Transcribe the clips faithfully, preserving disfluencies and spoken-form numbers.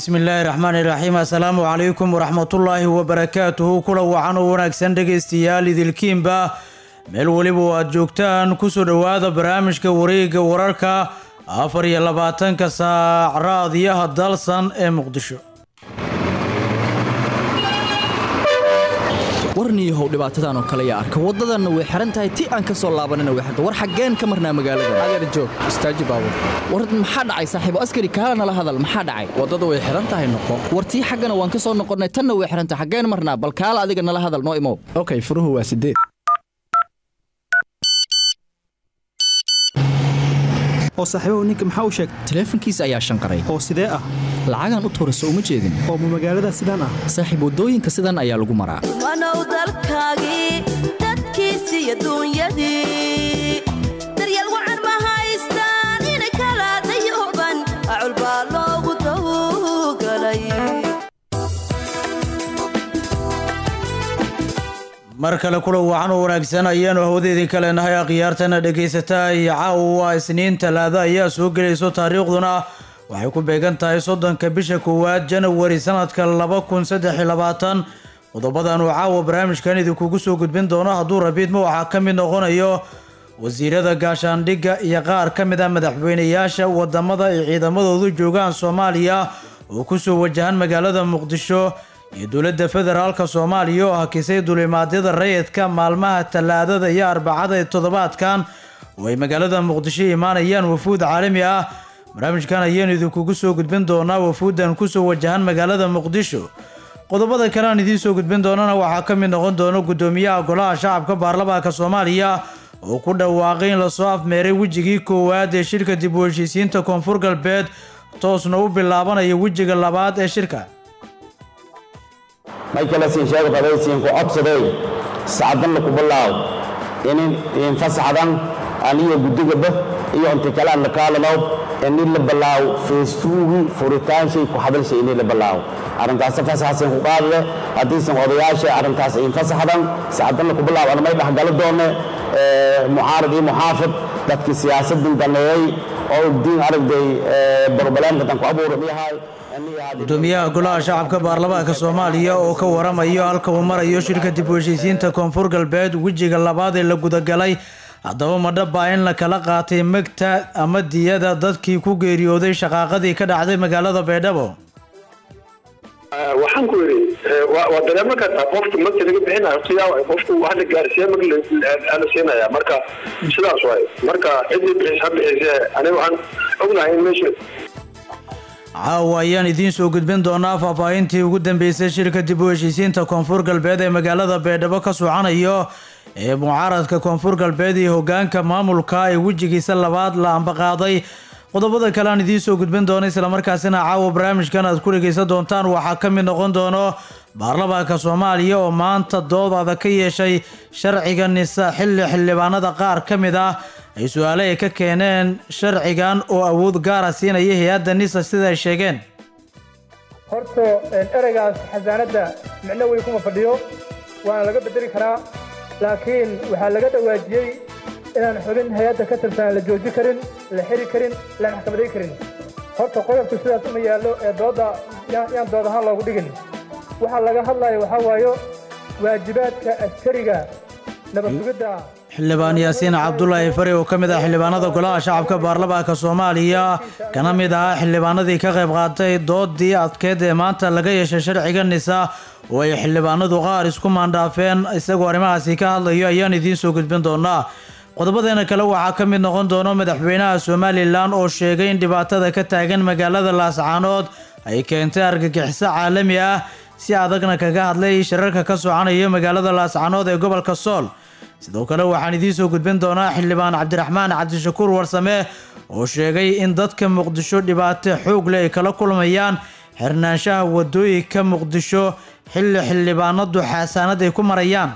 بسم الله الرحمن الرحيم السلام عليكم ورحمة الله وبركاته كل وعن ونكسن دقيستيال ذلكين با meel waliba aad joogtaan ku soo dhawaada barnaamijka wareegga wararka afar iyo labaatanka saac raadiyaha dalsan ee Muqdisho warniyo how dhibaatadan oo kale yaa arka wadadan way xiran tahay ti aan ka soo laabanina way xirta war xageen ka marnaa magaalada adeer joog istaaji baabur war maxaa dhacay saaxiibo askari kaalana la hadal maxaa dhacay wadada way xiran tahay noqo wartii xagana waan ka soo noqonay tanna way xiran tahay xageen marnaa bal kaala adiga nala hadal noo imo okay furuhu waa sideed oo saaxiibo ninka maxaa u sheegay taleefankiisa ayaa shanqaray oo sidee ah lacagan u toorayso uma jeedin oo magaalada sidaan ah saaxiibo wadooyinka sidan ayaa lagu maraa wanow dalkaagi dadkiisa iyo duunyadii daryeel wacan ma haystaan in kala dayuban acul baa loogu tawgalay mar kale kula wacan oo wanaagsan ayaanu hawdeedin kale nahay aqyaartana dhageysataa iyo caawa isniin talaada ayaa soo gelayso taariikhduna waxay ku beegan tahay soddonka bisha koowaad January sanadka laba kun saddex iyo labaatan qodobadan uu caawa barnaamijkan idinku soo gudbin doono hadduu rabiidmo waxaa ka mid noqonayo wasiirada gaashaandhigga iyo qaar ka mid ah madaxweynayaasha wadamada ay ciidamadoodu joogaan Soomaaliya oo ku soo wajahan magaalada Muqdisho iyo dowladda federaalka Soomaaliya oo hakisay duulimaadyada rayidka maalmaha talaadada iyo arbacada ee toddobaadkan oo ay magaalada Muqdisho imaanayaan wafuud caalami ah barnaamijkan ayaan idinku soo gudbin doonaa wafuudan ku soo wajahan magaalada Muqdisho qodobada kale aan idin soo gudbin doonana waxaa ka mid noqon doona gudoomiyaha golaha shacabka baarlamaanka Soomaaliya oo ku dhawaaqay in la soo afmeeray wajigii koowaad ee shirka dib u heshiisiinta Koonfur Galbeed toosna u bilaabanayo wajiga labaad ee shirka Michael Sin sheego qabaysiin ku codsaday saacadan ku bilaaw in in fasaxadan aniyo gudigaba iyo inta kale aan kaalano in la bilaaw Facebook furitaan shay ku hadalshay in la bilaaw arintaas fasaxsan ku qaadle hadii san odayaasha arintaas in fasaxadan saacadan ku bilaaw aan may dhaxgal doone ee mucaarad iyo muhaafid dadkii siyaasadda daneeyay oo diin aragday barbalanka ku abuurayay gudoomiyaha golaha shacabka baarlamaanka Soomaaliya oo ka waramayo halka uu marayo shirka dib u heshiisiinta Koonfur Galbeed wajiga labaad ee la gudagalay haddaba ma dhaba in la kala qaatay magta ama diyada dadkii ku geeriyooday shaqaaqadii ka dhacday magaalada Baydhabo waxaan ku yiri waa dareema ka qofka magta laga bixinayo qiyaam qofku waxa la gaarsiiyay mag la siinaya marka sidaas way marka cidii bixisay bixisay aniga waxaan ognahay in meesha caawa ayaan idiin soo gudbin doonaa faahfaahintii ugu dambeysay shirka dib u heshiisiinta Koonfur Galbeed ee magaalada Baydhabo ka socanayo ee mucaaradka Koonfur Galbeed iyo hoggaanka maamulka ay wajigiisa labaad la ambaqaaday qodobada kale aan idiin soo gudbin doono isla markaasina caawa barnaamijkan aad ku dhageysan doontaan waxaa ka mid noqon doono baarlamaanka Soomaaliya oo maanta dood adag ka yeeshay sharciga nisa xilli xildhibaanada qaar ka mid ah ay su'aalo ay ka keeneen sharcigan oo awood gaar ah siinaya hay'adda nisa sida ay sheegeen horto ereygaas xasaanada micno way kuma fadhiyo waana laga bedeli karaa laakiin waxaa laga dhawaajiyay inaan xubin hay'adda ka tirsan la jooji karin la xiri karin la maxkamaday karin horta qodobka sidaas uma yaallo ee dooda yaan dood ahaan loogu dhigin waxaa laga hadlayo waxaa waayo waajibaadka askariga nabad sugidda xildhibaan yaasiin cabdullaahi fari oo ka mid ah xildhibaanada golaha shacabka baarlamaanka Soomaaliya kana mid ah xildhibaanadii ka qayb qaatay doodii adkeed ee maanta laga yeeshay sharciga nisa oo ay xildhibaanadu qaar isku maandhaafeen isagoo arrimahaasi ka hadlayo ayaan idiin soo gudbin doonaa qodobadeena kale waxaa ka mid noqon doona madaxweynaha Somaliland oo sheegay in dhibaatada ka taagan magaalada Laascaanood ay keentay argagixiso caalami ah si adagna kaga hadlay shirarka ka soconaya magaalada Laascaanood ee gobolka Sool sidoo kale waxaan idiin soo gudbin doonaa xildhibaan Cabdiraxmaan Cabdishakuur Warsame oo sheegay in dadka Muqdisho dhibaato xoog leh ay kala kulmayaan xirnaanshaha wadooyinka Muqdisho xilli xildhibaanadu xasaanad ay ku marayaan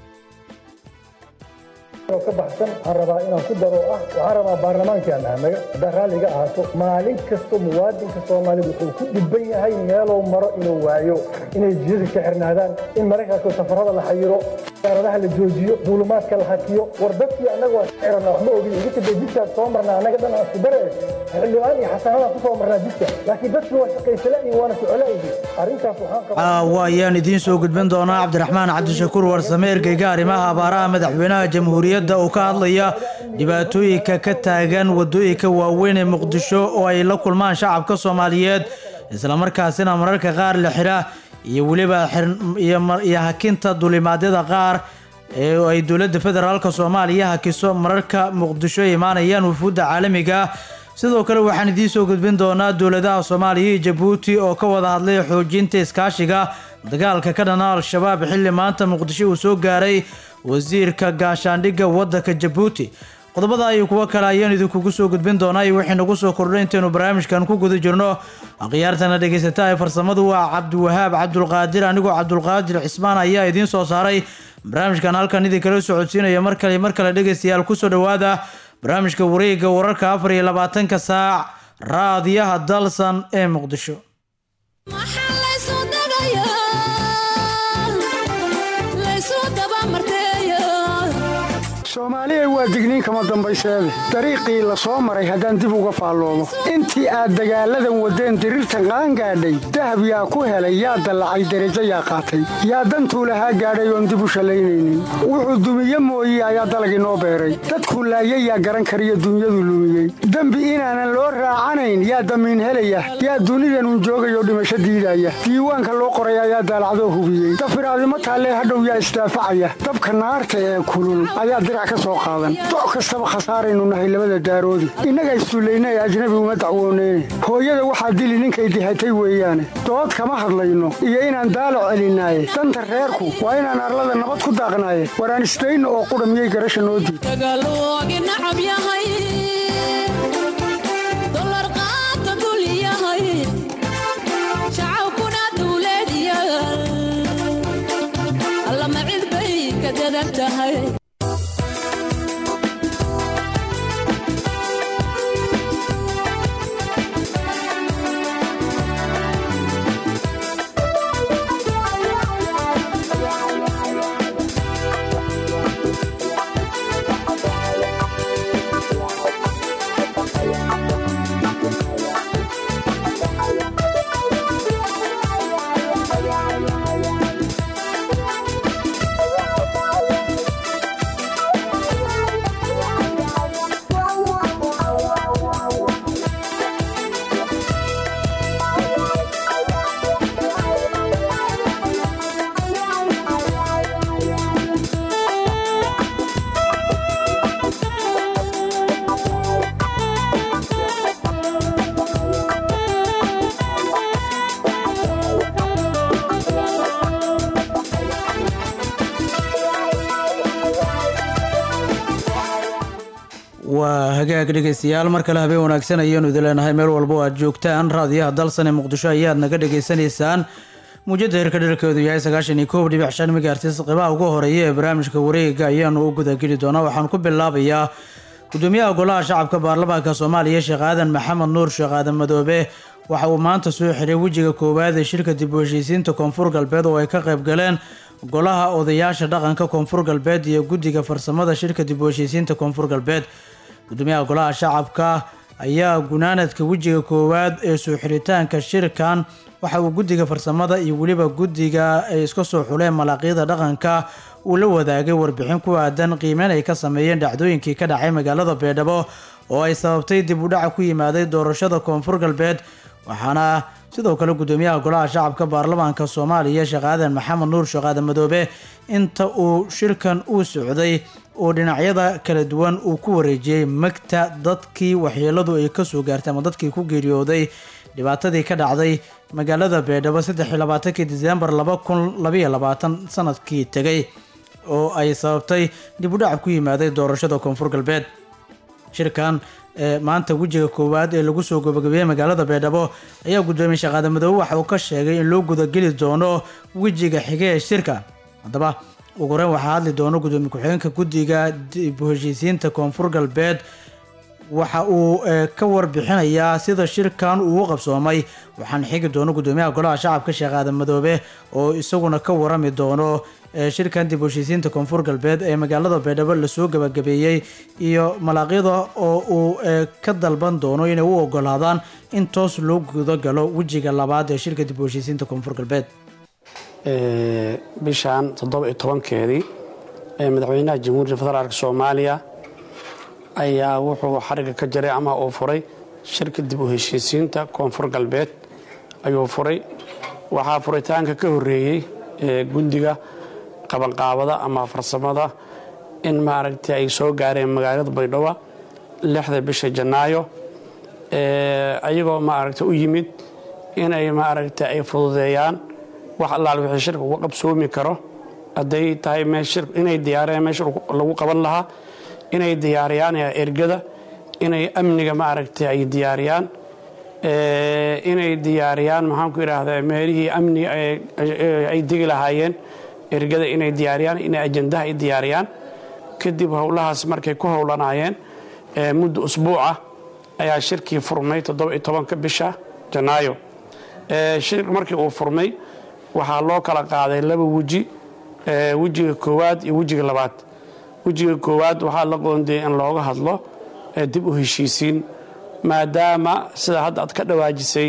ka baxsan araba inaan ku daro ah waxaan rabaa baarlamaankan anaga daraaliga ahaato maalin kasta muwaadinka Soomaaliyeed wuxuu ku dhiban yahay meelo maro inuu waayo inay jidka ka xirnaadaan in markaa safarada la xayiro diyaaradaha la joojiyo duulumaadka la hakiyo war dadkii annaga waa xirana waxma ogin idinka dee jidkaas soo marnaa annaga dhan aan isku dare xildhibaan iyo xasanadaan ku soo marnaa jidka laakiin dadkii waa shaqaysala iyo waana socolaayihi arrintaas waxaan qabaa waayaan idiin soo gudbin doonaa cabdiraxmaan cabdishakuur warsame ergeyga arrimaha abaaraha madaxweynaha jamhuuriyadda oo ka hadlaya dhibaatooyinka ka taagan wadooyinka waaweyn ee muqdisho oo ay la kulmaan shacabka soomaaliyeed islamarkaasina mararka qaar la xira iyo weliba iyo hakinta dulimaadyada qaar ee ay dowladda federaalka soomaaliya hakiso mararka muqdisho imaanayaan wufuudda caalamiga sidoo kale waxaan idiin soo gudbin doonaa dowladaha soomaaliya iyo jabuuti oo ka wada hadlay xoojinta iskaashiga dagaalka ka dhana al-shabaab xilli maanta muqdisho uu soo gaaray wasiirka gaashaandhigga waddanka jabuuti qodobada iyo kuwo kale ayaan idinkugu soo gudbin doonaa iyo wixii nagu soo kordhay intaynu barnaamijkan ku guda jirno akhyaartana dhegaysata ee farsamadu waa cabdiwahaab cabdulqaadir anigoo cabdulqaadir cismaan ayaa idiin soo saaray barnaamijkan halkan idinkala socodsiinaya mar kale mar kale dhegaystayaal kusoo dhowaada barnaamijka wareegga wararka afar iyo labaatanka saac raadiyaha dalsan ee muqdisho soomaaliya waa digniin kama dambayseede dariiqii la soo maray haddaan dib uga faalloodo intii aad dagaalladan waddeen diriirtan qaangaadhay dahab yaa ku helay yaa dallacay derajo yaa qaatay yaa dantuu lahaa gaadhay oon dib u shallaynaynin wuxuu dumiye mooye ayaa dalag inoo beeray dadkuu laayay yaa garan kariyo dunyadu lumiyey dembi inaanan loo raacanayn yaa damiin helaya yaa dunidanun joogayoo dhimasho diidaya diiwaanka loo qoray ayaa daalacdoo hubiyey dafiraadimo taallee hadhow yaa isdaafacaya dabka naarta ee kulul ayaa doc kastaba khasaaraynu nahay labada daaroodi innaga isduullaynay ajnabi uma dacwooneyne hooyada waxaa dili ninkay dihatay weeyaane dood kama hadlayno iyo inaan daalo celinaaye danta reerku waa inaan arlada nabad ku daaqnaaye waraan isdayno oo qudha miyay garasha noo diid waa hagaag dhegaystayaal mar kale habeen wanaagsan ayaanu idin leenahay meel walba oo aad joogtaan raadiyaha dalsan ee muqdisho ayaad naga dhagaysanaysaan muujada heerka dherkeedu yahay sagaashan iyo koob dhibic shan megahertz qiimaha ugu horeeya ee barnaamijka wareega ayaanu u gudageli doonaa waxaan ku bilaabayaa gudoomiyaha golaha shacabka baarlamaanka soomaaliya sheekh aadan maxamed nuur sheekh aadan madoobe waxa uu maanta soo xiray wejiga koowaad ee shirka dib u heshiisiinta koonfur galbeed oo ay ka qayb galeen golaha odayaasha dhaqanka koonfur galbeed iyo guddiga farsamada shirka dib u heshiisiinta koonfur galbeed gudoomiyaha golaha shacabka ayaa gunaanadka wejiga koowaad ee soo xiritaanka shirkan waxa uu guddiga farsamada iyo weliba guddiga ay iska soo xuleen malaaqyada dhaqanka uu la wadaagay warbixin ku aadan qiimeyn ay ka sameeyeen dhacdooyinkii ka dhacay magaalada beedhabo oo ay sababtay dib u dhaca ku yimaaday doorashada koonfur galbeed waxaana sidoo kale gudoomiyaha golaha shacabka baarlamaanka soomaaliya sheekh aadan maxamed nuur sheekh aadan madoobe inta uu shirkan uu socday oo dhinacyada kala duwan uu ku wareejiyey magta dadkii waxyeeladu ay kasoo gaartay ama dadkii ku geeriyooday dhibaatadii ka dhacday magaalada beedhabo saddex iyo labaatankii diseembar laba kun labaiyo labaatan sanadkii tegay oo ay sababtay dib u dhac ku yimaaday doorashada koonfur galbeed shirkan ee maanta wejiga koowaad ee lagu soo gabagabeeyey magaalada beedhabo ayaa gudoomiye sheekh aadan madoobe waxa uu ka sheegay in loo gudageli doono wejiga xige ee shirka haddaba ugu horeyn waxaa hadli doono gudoomiye ku-xigeenka guddiga dib u heshiisiinta koonfur galbeed waxa uu ka warbixinayaa sida shirkan uu qabsoomay waxaan xigi doono gudoomiyaha golaha shacabka Sheekh Aadan Madoobe oo isaguna ka warami doono shirkan dib u heshiisiinta koonfur galbeed ee magaalada Baydhabo la soo gabagabeeyay iyo malaaqyada oo uu ka dalban doono inay u ogolaadaan in toos loo gudo galo wajiga labaad ee shirka dib u heshiisiinta koonfur galbeed ee bishan toddoba iyo tobankeedii ee madaxweynaha Jamhuuriyadda Federaalka Soomaaliya ayaa wuxuu xariga ka jaray ama uu furay shirka dib u heshiisiinta koonfur galbeed ayuu furay waxa furitaanka ka horeeyay ee gundiga qabanqaabada ama farsamada in maaragtay ay soo gaareen magaalada Baydhabo lixda bisha Janaayo ee ayagoo maaragtay u yimid inay maaragtay ay fududeeyaan wax allaal wixii shirka uga qabsoomi karo haday tahay meeshir inay diyaariyaan meeshir lagu qaban lahaa inay diyaariyaan ergada inay amniga maaragtay ay diyaariyaan ee inay diyaariyaan maxaan ku yiraahdaa meelihii amni ay digi lahaayeen ergada inay diyaariyaan inay ajandaha ay diyaariyaan kadib howlahaas markay ku howlanaayeen ee muddo usbuuc ah ayaa shirkii furmay toddoba iyo tobanka bisha Janaayo ee shirka markii uu furmay waxaa loo kala qaaday laba waji ee wajiga koowaad iyo wajiga labaad wajiga koowaad waxaa la qoondeeyay in looga hadlo ee dib u heshiisiin maadaama sida hadda aad ka dhawaajisay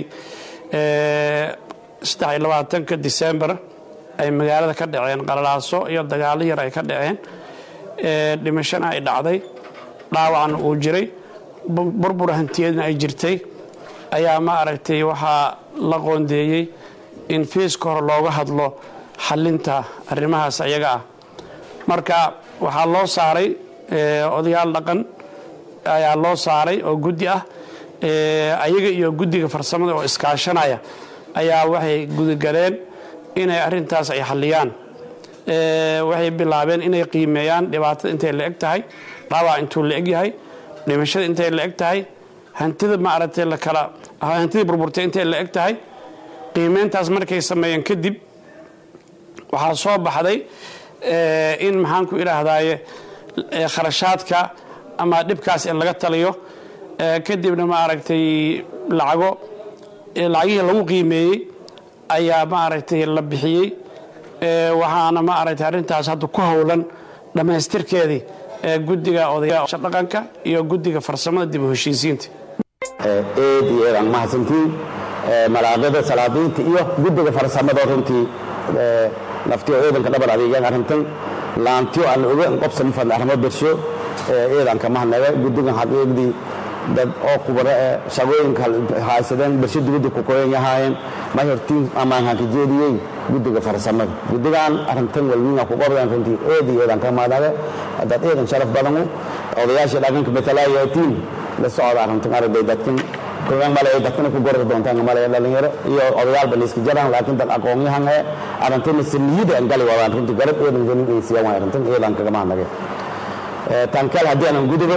ee saddex iyo labaatanka December ay magaalada ka dhaceen qalalaaso iyo dagaalo yar ay ka dhaceen ee dhimashana ay dhacday dhaawacna uu jiray burbur hantiyeedna ay jirtay ayaa ma aragtay waxa la qoondeeyay in fiiska hore looga hadlo xalinta arrimahaas ayaga ah marka waxaa loo saaray odayaal dhaqan ayaa loo saaray oo guddi ah ayaga iyo guddiga farsamada oo iskaashanaya ayaa waxay gudagaleen inay arrintaas ay xaliyaan waxay bilaabeen inay qiimeeyaan dhibaatada intay la eg tahay dhaawac intuu la eg yahay dhimashada intay la eg tahay hantida ma aragtay la kala hantida burburtay intay la eg tahay qiimeyntaas markay sameeyeen kadib waxaa soo baxday in maxaan ku iraahdaaye kharashaadka ama dhibkaas in laga taliyo kadibna ma aragtay lacago lacagihii lagu qiimeeyey ayaa ma aragtay la bixiyey waxaana ma aragtay arrintaas hadda ku howlan dhammaystirkeedii guddiga odayaasha dhaqanka iyo guddiga farsamada dib u heshiisiinta eed iyo eedan mahadsantiin malaaqada salaadiinta iyo guddiga farsamada runtii naftiyo ciidanka dhabar adeegan arrintan laantiyo aan oga qabsan fadlan arrimo bersho ciidanka mahnaga guddigan xaqiiqdii dad oo kubara shaqooyinka haysadeen bersho dibadda ku qoyan yahaayeen ma hortiin amaan ka jeediyay guddiga farsamada guddigan arrintan walwiina ku qabaan runtii eed iyo eedanka mahnaga dad ciidan sharaf badan odayaasha dhaqanka betalaayatiin la socda arrintan arday dadkan kuwan malay dadkan ku gordo doontaan malay dhalinyaro iyo odayaal baliska jaraan laakiin dad aqoon yahan ee arrintan siniyada aan gali wadaan runtii garab eedan galin ay siiyaan arrintan eedan kaga mahnaga ee tan kale hadii aan gudibo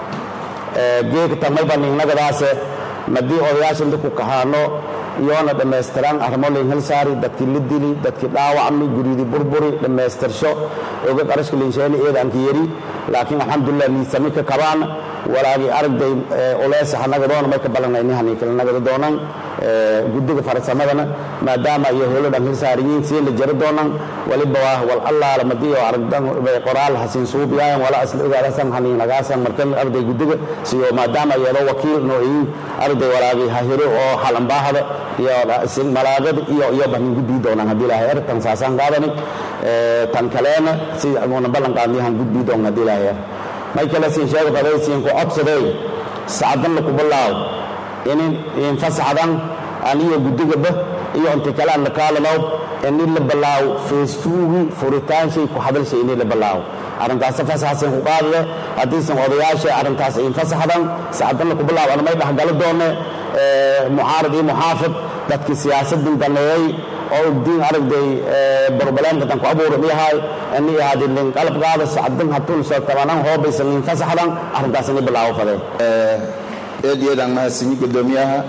ee geek tamay baan nagadaas madii odayaasha inta ku kahaano iyoona dhameystiran arrimo leen hal saari dadkii la dili dadkii dhaawacmi guridi burburi dhameystirsho oga qarashka leensheeni eedan ka yari laakiin alxamdulillah ni samika kabaan walaagi aragday olees hanaga doon marka balanayni hani kala naga doonan guddiga farsamadana maadaama ay howladan hal saariyiin si la jaro doonan waliba wal allah la madiyo aragdan qoraal hasin suubiyaan wala asl igaasan hani nagaasan markan arday guddiga siyo maadaama ay wakiil nooyin arday walaagi hahiro oo halan baahada iyo sin malaagad iyo iyo ban gudbi doonan hadii ilaahay artan saasan qaadani tan kaleena si aan balan qaadnihan gudbi doonan hadii ilaahay michael sin sheego qadaysiin ku codsaday saadan ku balaaw in in fasaxadan aniyo guddigaba iyo inta kala la kaalano in la balaaw feestuugi furitaan shay ku hadalshay in la balaaw arrintaas fasaxsan ku qaadle hadii san odayaasha arrintaas in fasaxadan saadan ku balaaw ana may dhaxgal doone mucaarad iyo muhaafid dadka siyaasadda daneeyay oo diin aragday barbalanka tan ku abuurayay ani hadii lin qalab qaada saadan hatul soo tabanan hoobaysan in fasaxadan arrintaas in balaaw faday eedeedan ma sini gudoomiyaha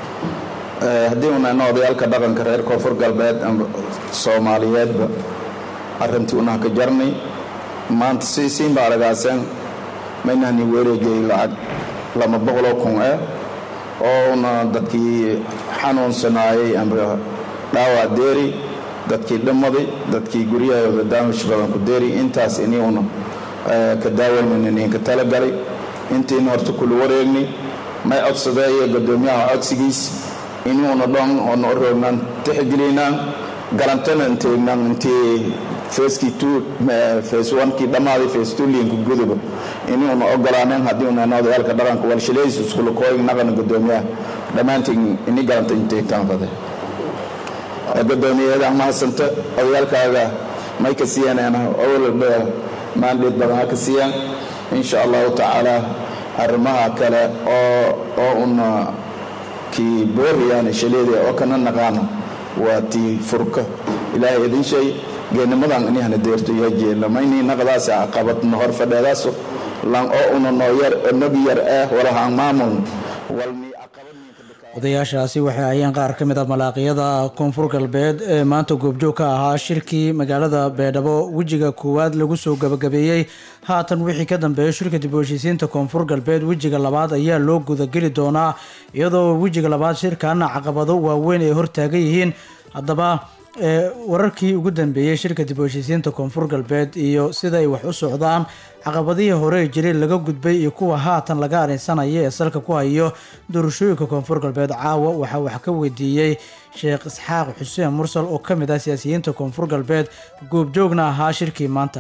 hadii uu noo odayalka dhaqanka reer koonfur galbeed ama Soomaaliyeed arrintii una ka jarnay maanta si siin baaragaasan maynani wareegay lacag lama boqoloo kun ah oona dadkii xanuunsanaayay amba dhaawac deeri dadkii dhammaday dadkii guryahooda daamish badan ku deeri intaas inuuna ka daaweynaynin inka talagalay intiina horta kula wareegnay may codsadeeye guddoomiyaha codsigiis inuuna dhan oona u roognaan tixgelinaan galantana inteegnaan intii feeskii two fees one-kii dhammaaday fees two liinka guduba inuuna ogolaaneen haddii una odayaalka dhaqanka walshileys iskula kooyig naqana guddoomiyaha dhammaantiin ini galanta inteegtaan fade guddoomiyaheeda mahadsanta odayaalkaaga may ka siiyaan awalba maandheed badan ha ka siiyaan insha allahu tacaala arrimaha kale oo oo una kii booriyaan shaleeda oo kana naqaana waa tii furka ilaahay idin shay geenamadan inihana deerto iyo jeela mayni naqdaas caqabadna hor fadheedaas lan oo una noo yar nog yar ah walaha maamul walmi odayaashaasi waxay ayeen qaar ka mid ah malaaqiyada koonfur galbeed ee maanta goobjoog ka ahaa shirkii magaalada beedhabo wejiga koowaad lagu soo gabagabeeyey haatan wixii ka dambeeya shirka dib u heshiisiinta koonfur galbeed wejiga labaad ayaa loo gudageli doonaa iyadoo wejiga labaad shirkana caqabado waaweyn ay hortaagan yihiin haddaba wararkii ugu dambeeyey shirka dib u heshiisiinta koonfur galbeed iyo sida ay wax u socdaan caqabadihii hore jiray laga gudbay iyo kuwa haatan laga arinsanaya ee salka ku hayo doorashooyinka koonfur galbeed caawa waxaa wax ka weydiiyey sheekh isxaaq xuseen mursal oo ka mid ah siyaasiyiinta koonfur galbeed goobjoogna ahaa shirkii maanta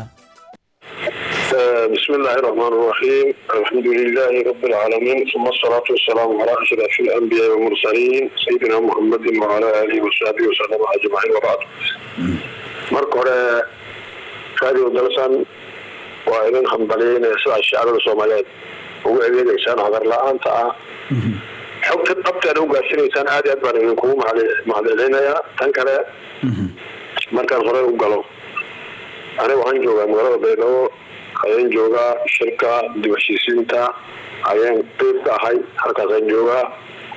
بسم الله الرحمن الرحيم الحمد لله رب العالمين ثم الصلاة والسلام على أشرف الأنبياء والمرسلين سيدنا محمد وعلى آله وصحبه وسلم أجمعين وبعد مركور كادي ودرسان وإذن حمدلين يسرع الشعب الصوماليات هو إذن إنسان هذا لا أنت حكت الطبط أنه قاسين إنسان عادي أدبر أن يكون مع العلينا تنكر مركز غريب وقالوا أنا وعن جوغا مغرب بينه ayaan joogaa shirka dib u heshiisiinta ayaan qeyb ka ahay halkaasaan joogaa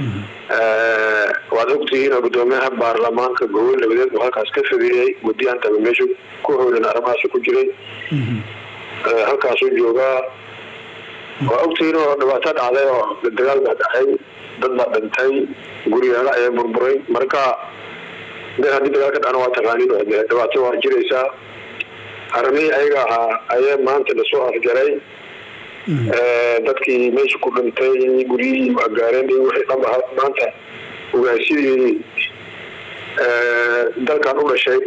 waad ogtihiin oo guddoomiyaha baarlamaanka gobol labadeed uu halkaas ka fadhiyey muddiyahan tabe meeshu ku howlan arrimahaasi ku jiray halkaasuu joogaa waa ogtihiin oo dhibaato dhacday oo dagaal baa dhacay dad baa dhintay guryaala ayaa burburay marka de haddii dagaal ka dhacna waa taqaaniin oo dhibaato waa jiraysaa arrimihii ayaga ahaa ayaa maanta lasoo afjaray dadkii meesha ku dhintay guryihii waa gaareen iyo wixii dhanba maanta ogaasidii dalkan u dhashay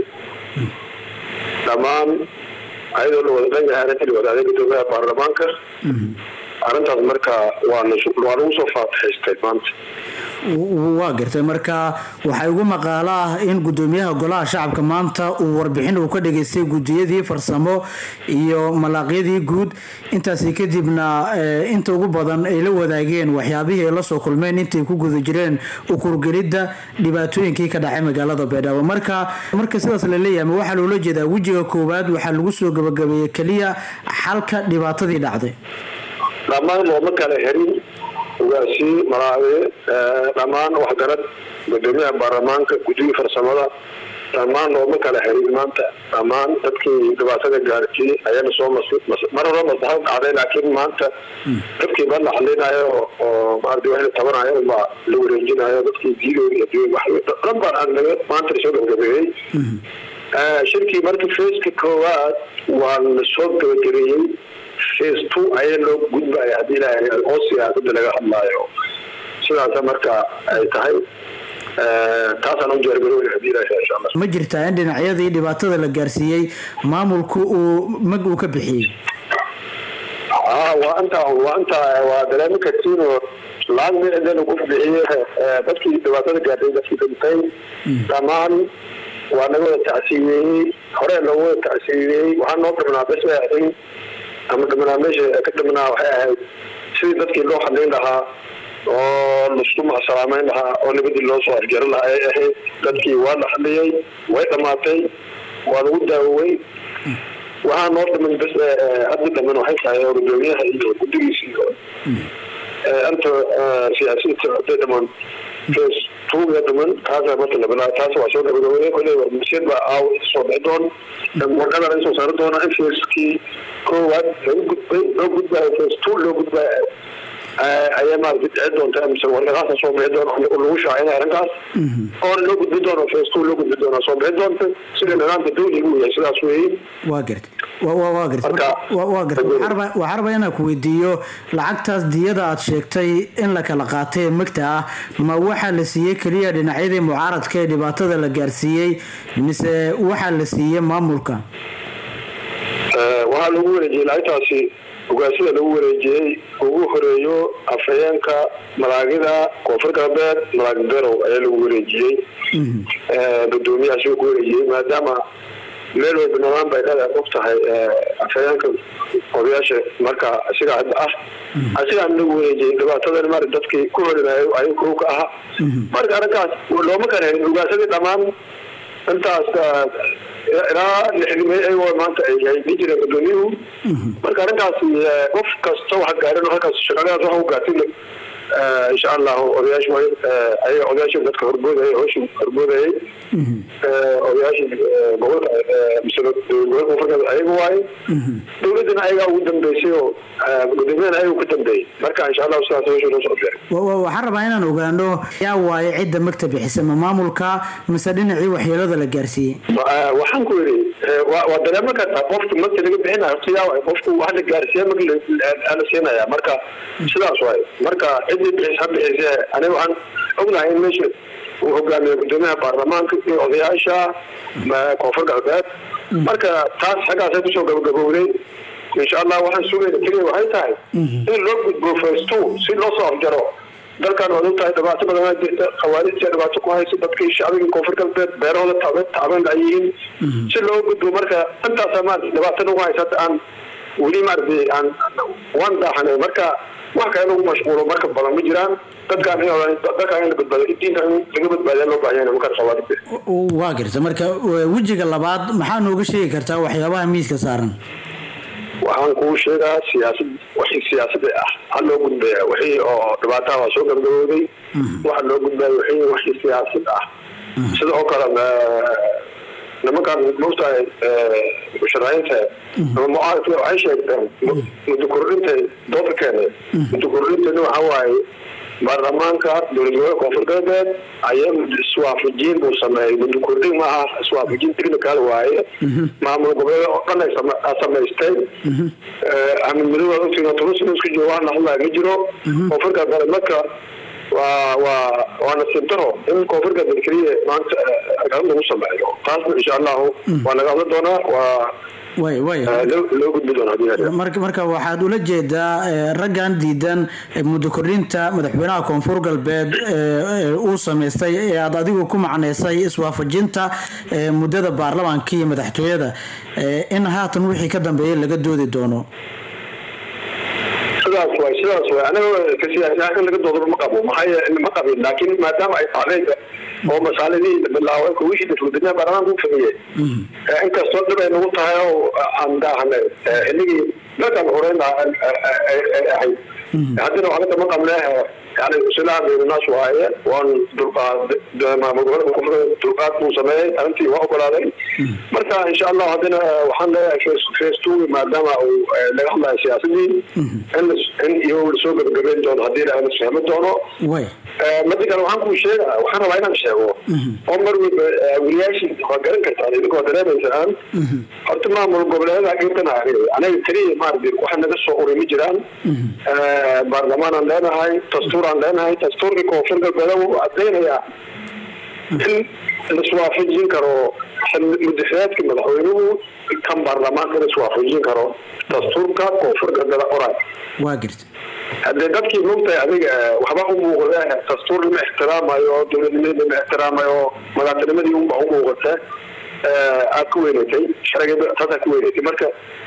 dhammaan ayadoo la wada dhan yahay arrinta la wadaaday guddoomiyaha baarlamaanka arrintaas marka waa waa lagu soo faataxaystay maanta waa gartay marka waxaa ugu maqaalo ah in guddoomiyaha golaha shacabka maanta uu warbixin uu ka dhageystay gudiyadii farsamo iyo malaaqyadii guud intaasi kadibna inta ugu badan ay la wadaageen waxyaabihii ay la soo kulmeen intay ku guda jireen ukurgelidda dhibaatooyinkii ka dhacay magaalada beedhabo marka marka sidaas la leeyahay waxaa loola jeedaa wejiga koowaad waxaa lagu soo gabagabeeyey keliya xalka dhibaatadii dhacday dhammaan looma kala herin ugaasi malaade dhammaan waxgarad guddoomiyaha baarlamaanka guddiga farsamada dhammaan looma kala herin maanta dhammaan dadkii dhibaatada gaartay ayaana soo mar hore maslaxad dhacday laakiin maanta dadkii baa la xalinayo oo maardi waxay tabanayo baa la wareejinayo dadkii diidood iyo diidood wax dhan baan aan maanta soo gabagabeeyey shirkii marka feeska koowaad waa la soo gabagabeeyey phase two ayaa loo gudbaya haddii ilaahay oo siyaasadda laga hadlaayo sidaasa marka ay tahay taasaan u jeergarowna haddii ilaahay insha allah ma jirtaa in dhinacyadii dhibaatada la gaarsiiyey maamulku uu mag uu ka bixiyey aa waa intaa waa intaa waa dareemi kartiin oo lacag micda lagu bixiyey dadkii dhibaatada gaartay dadkii dhintay dhammaan waa naga wada tacsiiyeeyey hore loogu wada tacsiiyeeyey waxaa noo dhibnaa bes bay ahayd ama dhimanaa meesha ka dhimanaa waxay ahayd sidii dadkii loo hadlayn lahaa oo laisku macsalaamayn lahaa oo nabadii loo soo afjarin lahaa ay ahayd dadkii waa la hadlayey way dhammaatay waa lagu daawowey waxaa noo dhiman bes hadda dhaman waxay tahay oo guddoomiyaha iyo guddigiisa iyo anta siyaasiyiinta haday dhamaan face tuuga dhaman taasa marka la bilaa taasa waa soo gabagabay koley warmasiid baa aaw soo bixi doon warqada laga soo saari doona in facekii koowaad lagu gudbay loo gudbayo face two loo gudbayo ayaa maaragtay dhici doonta mise warqadaasa soo bixi doona lagu shaacinaya arrintaas oona loo gudbi doono feestu loo gudbi doona soo bixi doonta sida nidaamka dawliga uu yahay sidaas weeye waa gartay waa gartay waa gartay waxaan rabaa inaan ku weydiiyo lacagtaas diyada aad sheegtay in la kala qaatay ee magta ah ma waxaa la siiyey keliya dhinacyadii mucaaradka ee dhibaatada la gaarsiiyey mise waxaa la siiyey maamulka waxaa lagu wareejiyey lacagtaasi ugaasida lagu wareejiyey ugu horeeyo afhayeenka malaagida koonfur galbeed malaag berow ayaa lagu wareejiyey gudoomiyahaasi ku wareejiyey maadaama meel walba nidaam bay dhada og tahay afhayeenka odayaasha marka asiga hadda ah asigaan lagu wareejiyey dhibaatadan mar dadkii ku horinaayo ayuu kow ka ahaa marka arrinkaas looma kala helin ugaasadii dhammaan intaas ilaa lixdimay ayagoo maanta ay jireen gudoomiyuhu marka arrintaas qof kasta waxa gaarin halkaas shaqadaas waxa u gaartay insha allahu odayaashu ayaga odayaasha dadka horboodayay howsha horboodayay odayaasha gobolka gobolka farkada ayaga waaye dowladana ayagaa ugu dambeysay oo gudoomiyana ayaga ku dambeeyey marka insha allahu sidaas howsha loo socday waxaan rabaa inaan ogaano yaa waaye cidda magta bixisa ma maamulka mise dhinacii waxyeelada la gaarsiiyey waxaan ku yidhi waa dareemo kartaa qofka magta laga bixinayo horta yaa waaye qofku wax la gaarsiiya mag la siinaya marka sidaas waaye marka ciddii bixis ha bixisee aniga waxaan ognahay in meesha uu hogaamiyo gudoomiyaha baarlamaanka iyo odayaasha koonfur galbeed marka taas xaggaasay kusoo gabagabowday insha allah waxaan sugayna keliya waxay tahay in loo gudbo feestu si loo soo afjaro dalkan waad ogtahay dhibaato badanaa jirta khawaarijta dhibaato ku haysa dadkii shacbiga koonfur galbeed beerahooda tacbeen ay yihiin si loo gudbo marka intaasaa maarata dhibaato nagu haysa hadda aan weli maaragtay aan waan daaxanay marka wax kale lagu mashquulo marka badan ma jiraan dadkaan dadkaan in la badbaado diinta in laga badbaadiya loo baahan yahay marka khawaarijta waa garta marka wejiga labaad maxaa nooga sheegi kartaa waxyaabaha miiska saaran waxaan kuu sheegaa siyaasad wixii siyaasada ah ha loo gudbaya wixii oo dhibaataha waa soo gabagabowday waxa loo gudbaya wixii wixii siyaasad ah sida oo kale nimankaan mogtahay musharaxiinta ama mucaaradka waxay sheegteen muddo kordhintay doodka keenay muddo kordhintana waxa waaye baarlamaanka dowlad gobolka koonfur galbeed ayaa iswaafajiin buu sameeyey muddo kordhin maaha iswaafajiin technical waaye maamul goboleed oo dhan ay samaystay axmed madow aad ogtiin tulusin isku jiro wax la hadlaya ma jiro koonfur galbeed marka waa waa waa nasiib daro in koonfur galbeed keliya maanta argagax lagu sameeyo taasna insha allahu waa laga hadla doonaa waa way way loo gudbi doonaa marka marka waxaad ula jeedaa raggan diidan muddo kordhinta madaxweynaha koonfur galbeed uu sameystay ee aad adigu ku macneysay iswaafajinta muddada baarlamaanka iyo madaxtooyada in haatan wixii ka dambeeyay laga doodi doono sidaas way sidaas way aniga ka siyaasiyan in laga doodo ma qabo maxay ma qabin laakiin maadaama ay tahay oo masaaladii bilaaway ku wixii dadweynaha baarlamaanka u fahmiyay inkastoo dhib ay nagu tahay oo aan daahanay inagii dadkan horeyna ahay haddana waxba ma qabnaa yani silaha beernaas waaye waan dulqaad maamul gobolka koonfur dulqaad buu sameeyey arrintii waa ogolaaday marka insha allah haddana waxaan leeyahay feestu maadaama uu laga hadlayo siyaasadii in iyo lasoo gabagabeyn doono haddii la isfahmi doono madi kale waxaan kuu sheegaa waxaan rabaa inaan sheego oo mar waliba weliyaashii waa garan kartaan idinkoo dareemaysaan horta maamul goboleedaha intana anaga keliya maaragtay waxa naga soo uray ma jiraan baarlamaanaan leenahay dastuur aan leenahay dastuurkii koonfur galbeed wuu cadaynayaa in laiswaafajin karo mudaxiraadka madaxweynuhu kan baarlamaanka in laiswaafajin karo dastuurka koonfur galbeed oray waa jirta haddee dadkii moogtahay adiga waxba u muuqda dastuur lama ixtiraamayo dowladnimada lama ixtiraamayo madaxtinimadii unba u muuqata aad ku weynatay sharciga taasaa ku weynatay marka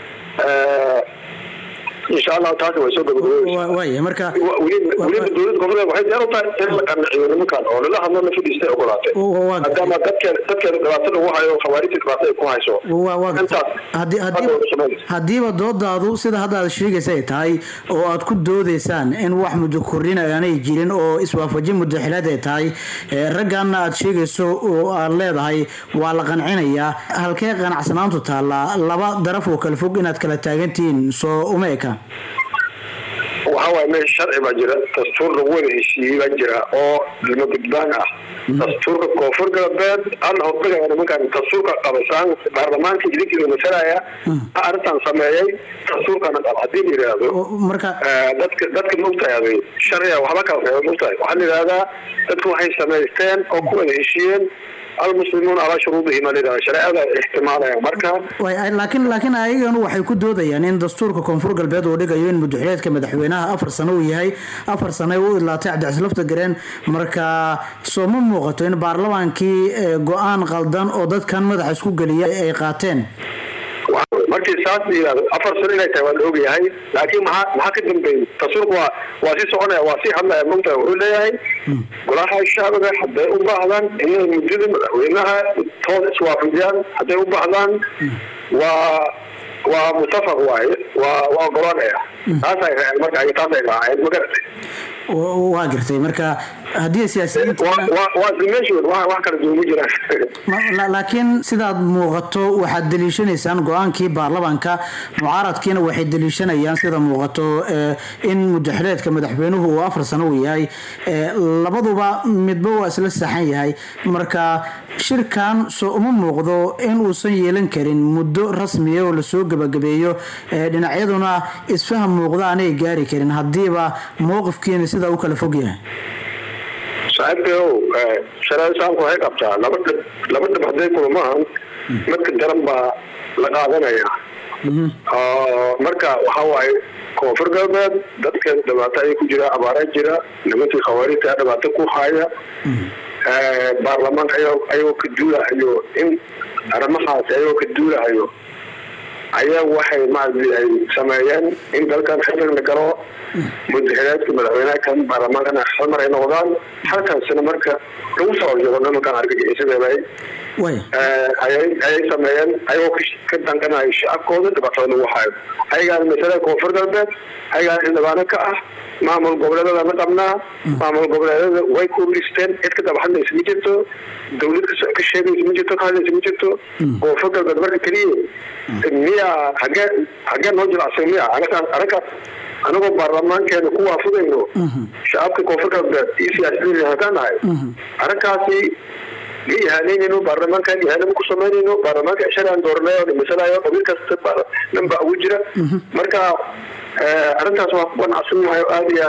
insha allah taasi way soo gabagaboway marka weliba dowladda koonfur waxay diyaar u tahay in la qanciyo nimankan oo lala hadlo la fadhiistay ogolaatay maadaama dadkeeda dadkeeda dhibaato lagu hayo khawaarijta dhibaato ay ku hayso haddiiba doodaadu sida hadda aad sheegaysa ay tahay oo aad ku doodaysaan in wax muddo kordhin aanay jirin oo iswaafajin mudaxilaad ay tahay ragganna aad sheegayso oo aad leedahay waa la qancinayaa halkee qanacsanaantu taallaa laba daraf oo kala fog inaad kala taagantihiin soo uma eka وهو من الشرع بجرا دستور ولا شيء بجرا أو المقدمان دستور كفر قبل أنا أقول أنا ممكن دستور كقبسان برلمان كجديد كده مثلا يا أرتان سماعي دستور كان العديد يرادو مركا دتك دتك نقطة هذه الشرع وحبكة نقطة وحل هذا دتك وحي سماعتين أو كل شيء المسلمون على شروطهم لذا شرع هذا احتمال يا مركا لكن لكن أيضا waxay ku doodayaan in dastuurka koonfur galbeed uu dhigayo in madaxweynaha madaxweynaha afar sano uu yahay afar sano uu ilaatay cabdicaslafta gareen marka soo ma muuqato in baarlamaankii go'aan qaldan oo dadkan madax isku galiyay ay qaateen markii saas yiraahdo afar sano inay tahay waa og yahay laakiin maxaa maxaa ka dambeeyay dastuurku waa waa si soconaya waa si hadlaya mugta uu leeyahay golaha shacabka haday u baahdaan inay muddo madaxweynaha toos iswaafajiyaan haday u baahdaan waa waa mutafaq waay waa waa go'aanaya taas ay marka ay taas ay raaceen magaratay waa gartay marka hadii siyaasiyiinta waa waa dimeeshood waa wax kala duwan jiraan laakiin sidaad muuqato waxaad daliishanaysan go'aankii baarlamaanka mucaaradkiina waxay daliishanayaan sida muuqato in madaxweynaha madaxweynuhu uu afar sano u yahay labaduba midba waa isla saxan yahay marka shirkan soo uma muuqdo in uu san yeelan karin muddo rasmi ah oo la soo gabagabeeyo dhinacyaduna isfaham muuqda aanay gaari karin hadiiba mowqifkiina sida uu kala fog yahay saaxiibkay sharaad saanku hay qabtaa laba laba dabxday kulmaan marka daran baa la qaadanaya marka waxa waaye koonfur galbeed dadka dhibaato ay ku jira abaara jira nimankii khawaarijta dhibaato ku haya baarlamaanka ayuu ka duulahayo in arrimahaas ayuu ka duulahayo ayaa waxay maadii ay sameeyeen in dalkan xilli la galo madaxweynaha madaxweynaha kan baarlamaanka xamar ay noqdaan halkaasina marka lagu soo jiro nimankan argagixisada bay way ay ay sameeyeen ayuu ka danganay shacabkooda dhibaatada lagu hayo ayaga mesela koonfur galbeed ayaga xildhibaano ka ah maamul goboleedada ma qabnaa maamul goboleedada way ku listeen cid ka dabaxanaysa ma jirto dawladda ka sheegaysa ma jirto qaadaysa ma jirto koonfur galbeed marka kaliya miya haga haga noo jilacsan miya anaga anagoo baarlamaankeena ku waafaqayno shacabka koonfur galbeed iyo siyaasiyiinta hadanahay arrinkaasi liihaanayno baarlamaankan liihaanimo ku samaynayno baarlamaanka sharcan dooranayo masalayo qabiil kasta namba ugu jira marka arrintaas waa ku qanacsannahay aad iyo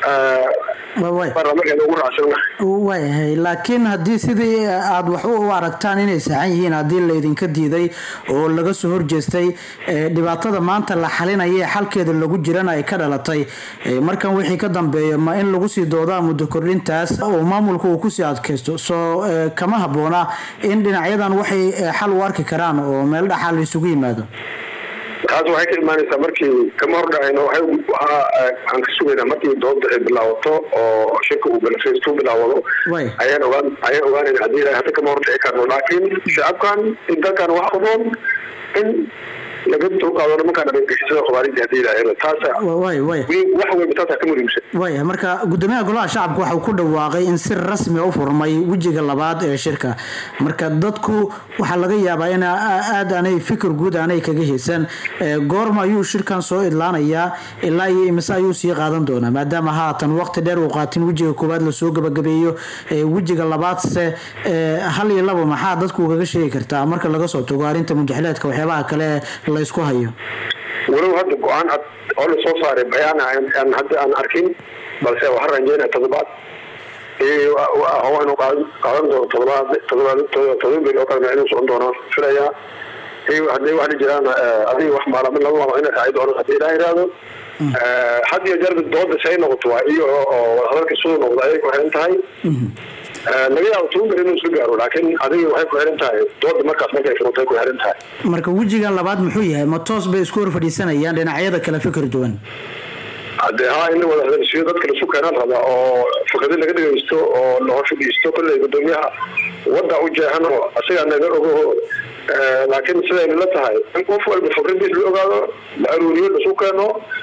aad baarlamaankeena ugu raacsannahay waayahay laakiin haddii sidii aad wax u aragtaan inay saxan yihiin haddii laydinka diiday oo laga soo horjeestay dhibaatada maanta la xalinaya ee xalkeeda lagu jirana ay ka dhalatay markan wixii ka dambeeya ma in lagu sii doodaa muddo kordhintaas oo maamulku uu kusii adkaysto soo kama habboona in dhinacyadan waxay xal u arki karaan oo meel dhaxal la isugu yimaado taas waxay ka imaanaysaa markii kama hordhacayno waxaan ka sugaynaa markii doodda ay bilaawato oo shirka uu balfaystu bilaawado ayaan ogaan ayaan ogaanayna haddii ilaahay hadda kama hordhici karno laakiin shacabkan in dalkan wax uboon in laga dulqaado nimankaan argagixisada khawaarijta haddii ilaahay taasa way way wax weyn taasa ka muhiimsan way marka gudoomiyaha golaha shacabku waxa uu ku dhawaaqay in si rasmi ah u furmay wajiga labaad ee shirka marka dadku waxa laga yaabaa in aad aanay fikir guud aanay kaga heesan goorma ayuu shirkan soo idlaanayaa ilaa iyo imisa ayuu sii qaadan doonaa maadaama haatan waqti dheer uu qaatin wajiga koowaad la soo gabagabeeyo wajiga labaad se hal iyo laba maxaa dadku kaga sheegi kartaa marka laga soo tago arrinta mudahalaadka waxyaabaha kale la isku hayo walow hadda go'aan cad oo la soo saaray bayaan aan hadda aan arkin balse waxaan rajaynayaa toddobaad ee waa inuu qaadan doono toddobaad toddobaad toddobaad bil oo kale inuu socon doono filayaa ee hadday wax jiraan adiga wax maalmo laba laba inay tahay doono hadii ilaahay raado hadii jarb dooda say noqoto iyo hadalka soo noqdo ay ku xiran tahay laga yaabo tuun inuu soo gaaro laakiin adiga waxay ku xiran tahay dooda markaas markay furtay ku xiran tahay marka wajiga labaad muxuu yahay ma toos bay isku hor fadhiisanayaan dhinacyada kala fikir duwan hadee haa in wada hadalsiyo dadka la sukeenaan raba oo fikrado laga dhagaysto oo loo fadhiisto kolley gudoomiyaha wadda u jeexan oo asaga naga ogo laakiin sidayna la tahay in qof walba fikradiisa la ogaado la aruuriyo la sukeeno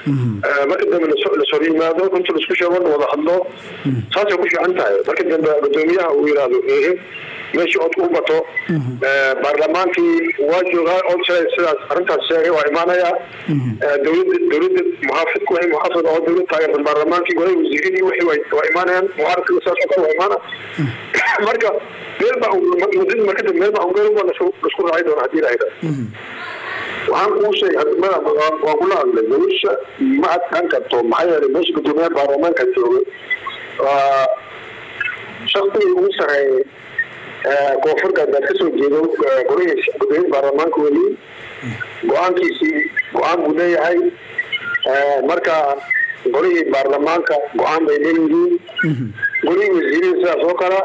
marka dambe lasoo yimaado runta laisku sheego wada hadlo saasay ku fiican tahay marka dambe gudoomiyaha uu yiraahdo ehe meeshii ood u bato baarlamaankii waa joogaa oo sidaas arrintaas sheegay waa imaanaya dowladda dowladda muxaafidku waxay muxaafid oo dowladda taageersan baarlamaankii golay wasiiradii wixii waa imaanayaan mucaaradkii saas oo kale waa imaana marka meel baa muddada marka dambe meel baa ungeel waa laisku raacay doona haddii la hayda waxaan kuu sheegay hadmada waan kula hadlay nolosha ma adkaan karto maxaa yeelay meesha gudoomiyaha baarlamaanka joogay waa shaqsigii ugu sareeyay koonfur galbeed kasoo jeedo golihiisa gudoomiyaha baarlamaanka weli go-aankiisii go-aan buu leeyahay marka golihii baarlamaanka go-aan bay leeyihiin golihii wasiirada sidaas oo kala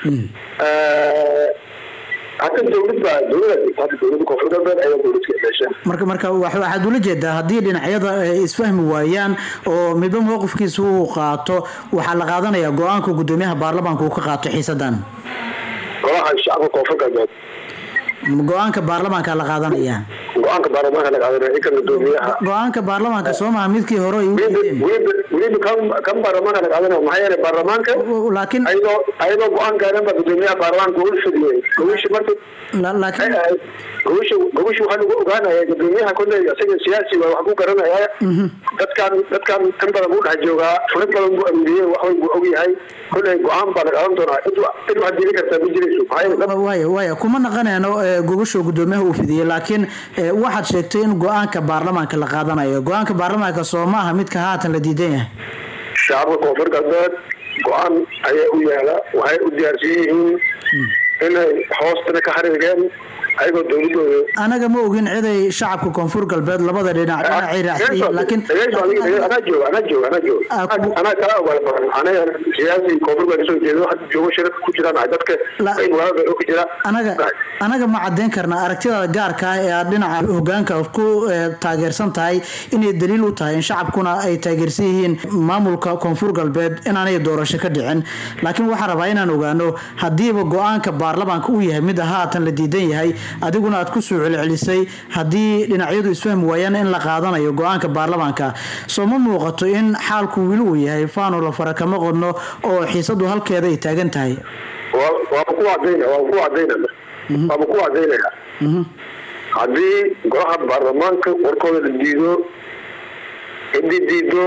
hata dowlad baa dowlada hada dowladda koonfur galbeed ayaa dowladka meesha marka marka waxaad ula jeedaa haddii dhinacyada isfahmi waayaan oo midba mowqifkiisa uu qaato waxaa la qaadanayaa go-aanka gudoomiyaha baarlamaanka uu ka qaato xiisadan golaha shacabka koonfur galbeed go-aanka baarlamaanka la qaadanaya go-aanka baarlamaanka la qaadanaya inka gudoomiyaha go-aanka baarlamaanka soo maha midkii hore weliba kan baarlamaanka la qaadanaya maxaa yeelay baarlamaanka laakiin ayadoo ayadoo go-aan gaaran baa gudoomiyaha baarlamaanka uu fidiyey gowishi marka laakiin gowishi gowishi waxaa lagu ogaanaya gudoomiyaha kolley isaga siyaasi waa wax ku garanaya dadkan dadkan kan badan buu dhex joogaa fulad badan buu amriyey waxbay buu ogyahay kolley go-aan baa la qaadan doonaa cid waxaad dili kartaa ma jirayso waaya waaya kuma naqanayno gogosha gudoomiyaha uu fidiyey laakiin waxaad sheegtay in go-aanka baarlamaanka la qaadanayo go-aanka baarlamaanka soo maaha midka haatan la diidan yahay shacabka koonfur galbeed go-aan ayaa u yaala waxay u diyaarsan yihiin inay hoostana ka xariireen ayagoo dowladooda anaga ma ogin ciday shacabka koonfur galbeed labada dhinac dhinacay raacsiin laakiin anaa jooga anaa jooga anaa jooga anaa kala ogaal badan anaga siyaasi koonfur galbeed kasoo jeedo hadda joogo shirka ku jiraan dadka ay walaal ku jira anaga anaga ma cadeyn karna aragtida gaarka ah ee dhinaca hogaanka ku taageersan tahay inay daliil u tahay in shacabkuna ay taageersan yihiin maamulka koonfur galbeed inaanay doorasho ka dhicin laakiin waxaan rabaa inaan ogaano hadiiba go-aanka baarlamaanka uu yahay mid haatan la diidan yahay adiguna aad ku soo celcelisay haddii dhinacyadu isfahmi waayaan in la qaadanayo go-aanka baarlamaanka soo ma muuqato in xaalku wili uu yahay faano la fara kama qodno oo xiisadu halkeeda ay taagan tahay waa ku cadayna waa ku cadayna waa ku cadaynaya haddii golaha baarlamaanka warkooda la diido cidii diido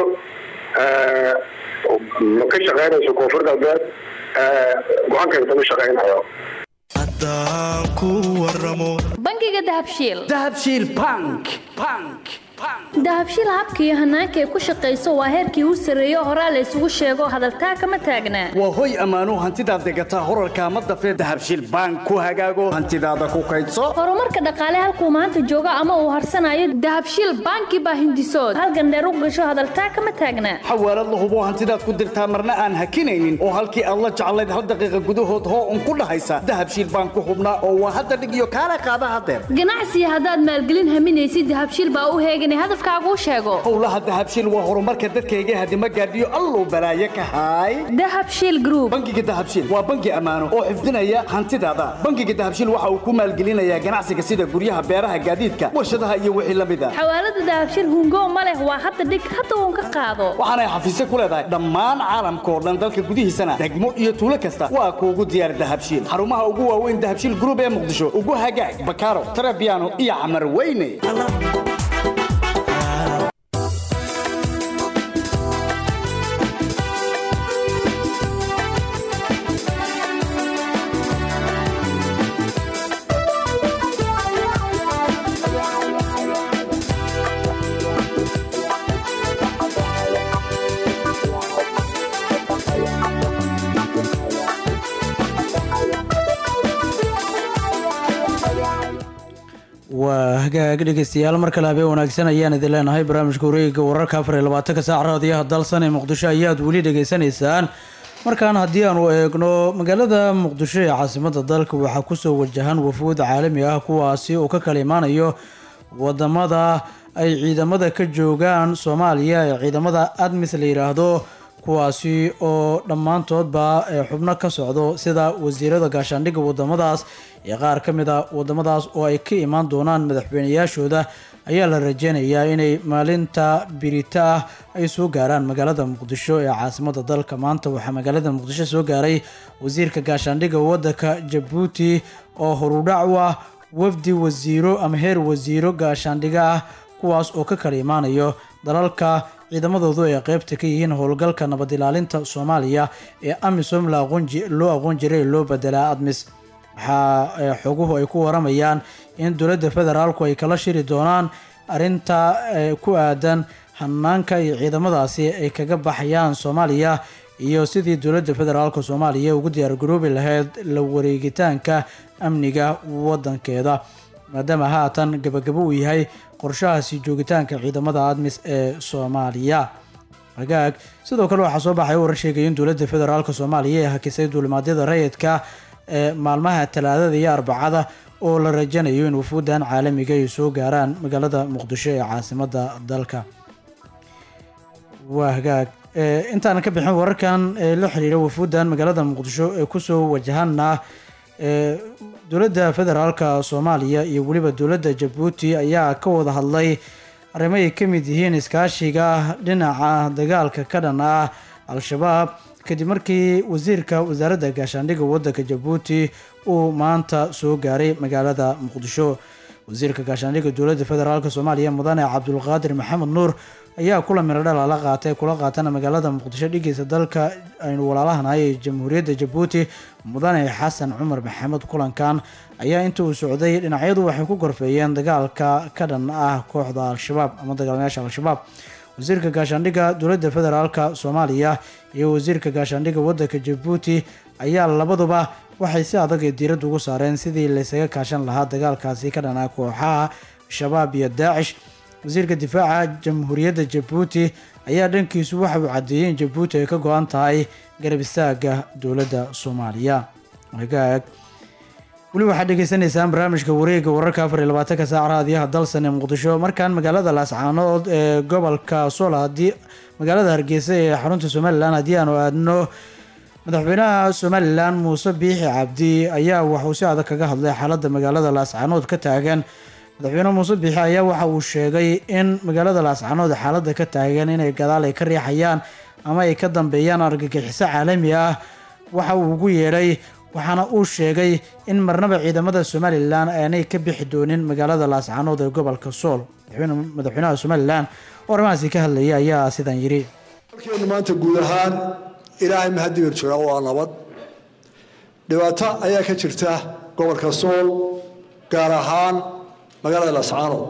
ma ka shaqeynayso koonfur galbeed go-aankeeda ma shaqeynayo bangiga dahabshiil dahabshiil bank bank dahabshiil habka iyo hanaanka ay ku shaqayso waa heerkii u sarreeyo horaa la isugu sheego hadaltaa kama taagnaa waa hoy ammaano hantidaad degataa horarka ma dafee dahabshiil bank ku hagaago hantidaada ku kaydso horumarka dhaqaale halkuu maanta joogo ama uu harsanayo dahabshiil banki baa hindisood halgan dheer u gasho hadaltaa kama taagnaa xawaalad la hubo hantidaad ku dirtaa marna aan hakinaynin oo halkii aad la jeclayd hal daqiiqa gudahood hoo un ku dhahaysa dahabshiil bank ku hubnaa oo waa hadda dhig iyo kaala qaada hadeer ganacsiga haddaad maalgelin haminaysid dahabshiil baa u heegan hadafkaagu sheego howlaha dahabshiil waa horumarka dadkayga hadima gaadhiyo allow balaaye ka haay dahabshiil group bangiga dahabshiil waa bangi ammaano oo xifdinaya hantidaada bangiga dahabshiil waxa uu ku maalgelinayaa ganacsiga sida guryaha beeraha gaadiidka warshadaha iyo wixii la mid ah xawaalada dahabshiil hungo ma leh waa hadda dhig hadda uun ka qaado waxaanay xafiisyo ku leedahay dhammaan caalamka oo dhan dalka gudihiisana degmo iyo tuulo kasta waa kuugu diyaar dahabshiil xarumaha ugu waaweyn dahabshiil group ee muqdisho ugu hagaag bakaaro tarabiano iyo xamar weyne waa hagaag dhegeystayaal mar kale habeen wanaagsan ayaan idin leenahay barnaamijka wareegga wararka afar iyo labaatanka saac raadiyaha dalsan ee muqdisho ayaad weli dhegeysanaysaan markaan haddii aanu eegno magaalada muqdisho ee caasimada dalka waxaa kusoo wajahan wafuud caalami ah kuwaasi oo ka kala imaanayo wadamada ay ciidamada ka joogaan soomaaliya ee ciidamada admis la yiraahdo kuwaasi oo dhammaantoodba xubno ka socdo sida wasiirada gaashaandhigga wadamadaas iyo qaar ka mid a wadamadaas oo ay ka imaan doonaan madaxweynayaashooda ayaa la rajeynayaa inay maalinta birita ah ay soo gaaraan magaalada muqdisho ee caasimada dalka. maanta waxaa magaalada muqdisho soo gaaray wasiirka gaashaandhigga wadanka jabuuti oo horudhac u ah wafdi wasiiro ama heer wasiiro gaashaandhigga ah kuwaas oo ka kala imaanayo dalalka ciidamadoodu ay qaybta ka yihiin howlgalka nabad ilaalinta Soomaaliya ee AMISOM la aqoon loo aqoon jiray loo bedelaa ADMIS. waxaa xoguhu ay ku waramayaan in dowladda federaalku ay kala shiri doonaan arinta ku aadan hanaanka iyo ciidamadaasi ay kaga baxayaan Soomaaliya iyo sidii dowladda federaalka Soomaaliya ugu diyaar garoobi lahayd la wareegitaanka amniga wadankeeda maadaama haatan gabagabo uu yahay qorshahaasi joogitaanka ciidamada ADMIS ee Soomaaliya. hagaag sidoo kale waxaa soo baxay warar sheegaya in dowladda federaalka Soomaaliya ay hakisay duulimaadyada rayidka ee maalmaha Talaadada iyo Arbacada oo la rajaynayo in wufuudan caalamiga ay soo gaaraan magaalada Muqdisho ee caasimada dalka. waa hagaag intaan ka bixin wararkan la xiriira wufuudan magaalada Muqdisho ee ku soo wajahana dowladda federaalka Soomaaliya iyo waliba dowladda Jabuuti ayaa ka wada hadlay arrimo ay ka mid yihiin iskaashiga dhinaca dagaalka ka dhan ah Al-Shabaab kadib markii wasiirka wasaaradda gaashaandhigga wadanka Jabuuti uu maanta soo gaaray magaalada Muqdisho. wasiirka gaashaandhigga dowladda federaalka Soomaaliya mudane Cabdulqaadir Maxamed Nuur ayaa kula miradhal la qaatay kula qaatana magaalada Muqdisho dhigiisa dalka aynu walaalahanahay jamhuuriyadda Jabuuti mudane Xasan Cumar Maxamed. kulankan ayaa inta uu socday dhinacyadu waxay ku gorfeeyeen dagaalka ka dhan ah kooxda Al-Shabaab ama dagaalamayaasha Al-Shabaab. wasiirka gaashaandhigga dowladda federaalka Soomaaliya iyo wasiirka gaashaandhigga wadanka Jabuuti ayaa labaduba waxay si adag diirada ugu saareen sidii la isaga kaashan lahaa dagaalkaasi ka dhan ah kooxaha Shabaab iyo Daacish. wasiirka difaaca jamhuuriyadda Jabuuti ayaa dhankiisu waxa uu cadeeyay in Jabuuti ay ka go'an tahay garab istaaga dowladda Soomaaliya. hagaag wali waxaad dhegeysaneysaan barnaamijka wareegga wararka afar iyo labaatanka saac raadiyaha dalsan ee Muqdisho. markaan magaalada Laascaanood ee gobolka Sool hadii magaalada Hargeysa ee xarunta Somaliland hadii aanu aadno madaxweynaha Somaliland Muuse Biixi Cabdi ayaa wuxuu si adag kaga hadlay xaaladda magaalada Laascaanood ka taagan. madaxweyne Muuse Biixi ayaa waxa uu sheegay in magaalada Laascaanood xaaladda ka taagan inay gadaal ay ka riixayaan ama ay ka dambeeyaan argagixiso caalami ah. waxa uu ugu yeeray waxaana uu sheegay in marnaba ciidamada Somaliland aanay ka bixi doonin magaalada Laascaanood ee gobolka Sool. madaxweynaha Somaliland oo arrimahaasi ka hadlayay ayaa sidan yiri markii maanta guud ahaan ilaahay mahadiyir jira oo nabad dhibaato ayaa ka jirta gobolka Sool gaar ahaan magaalada Laascaanood.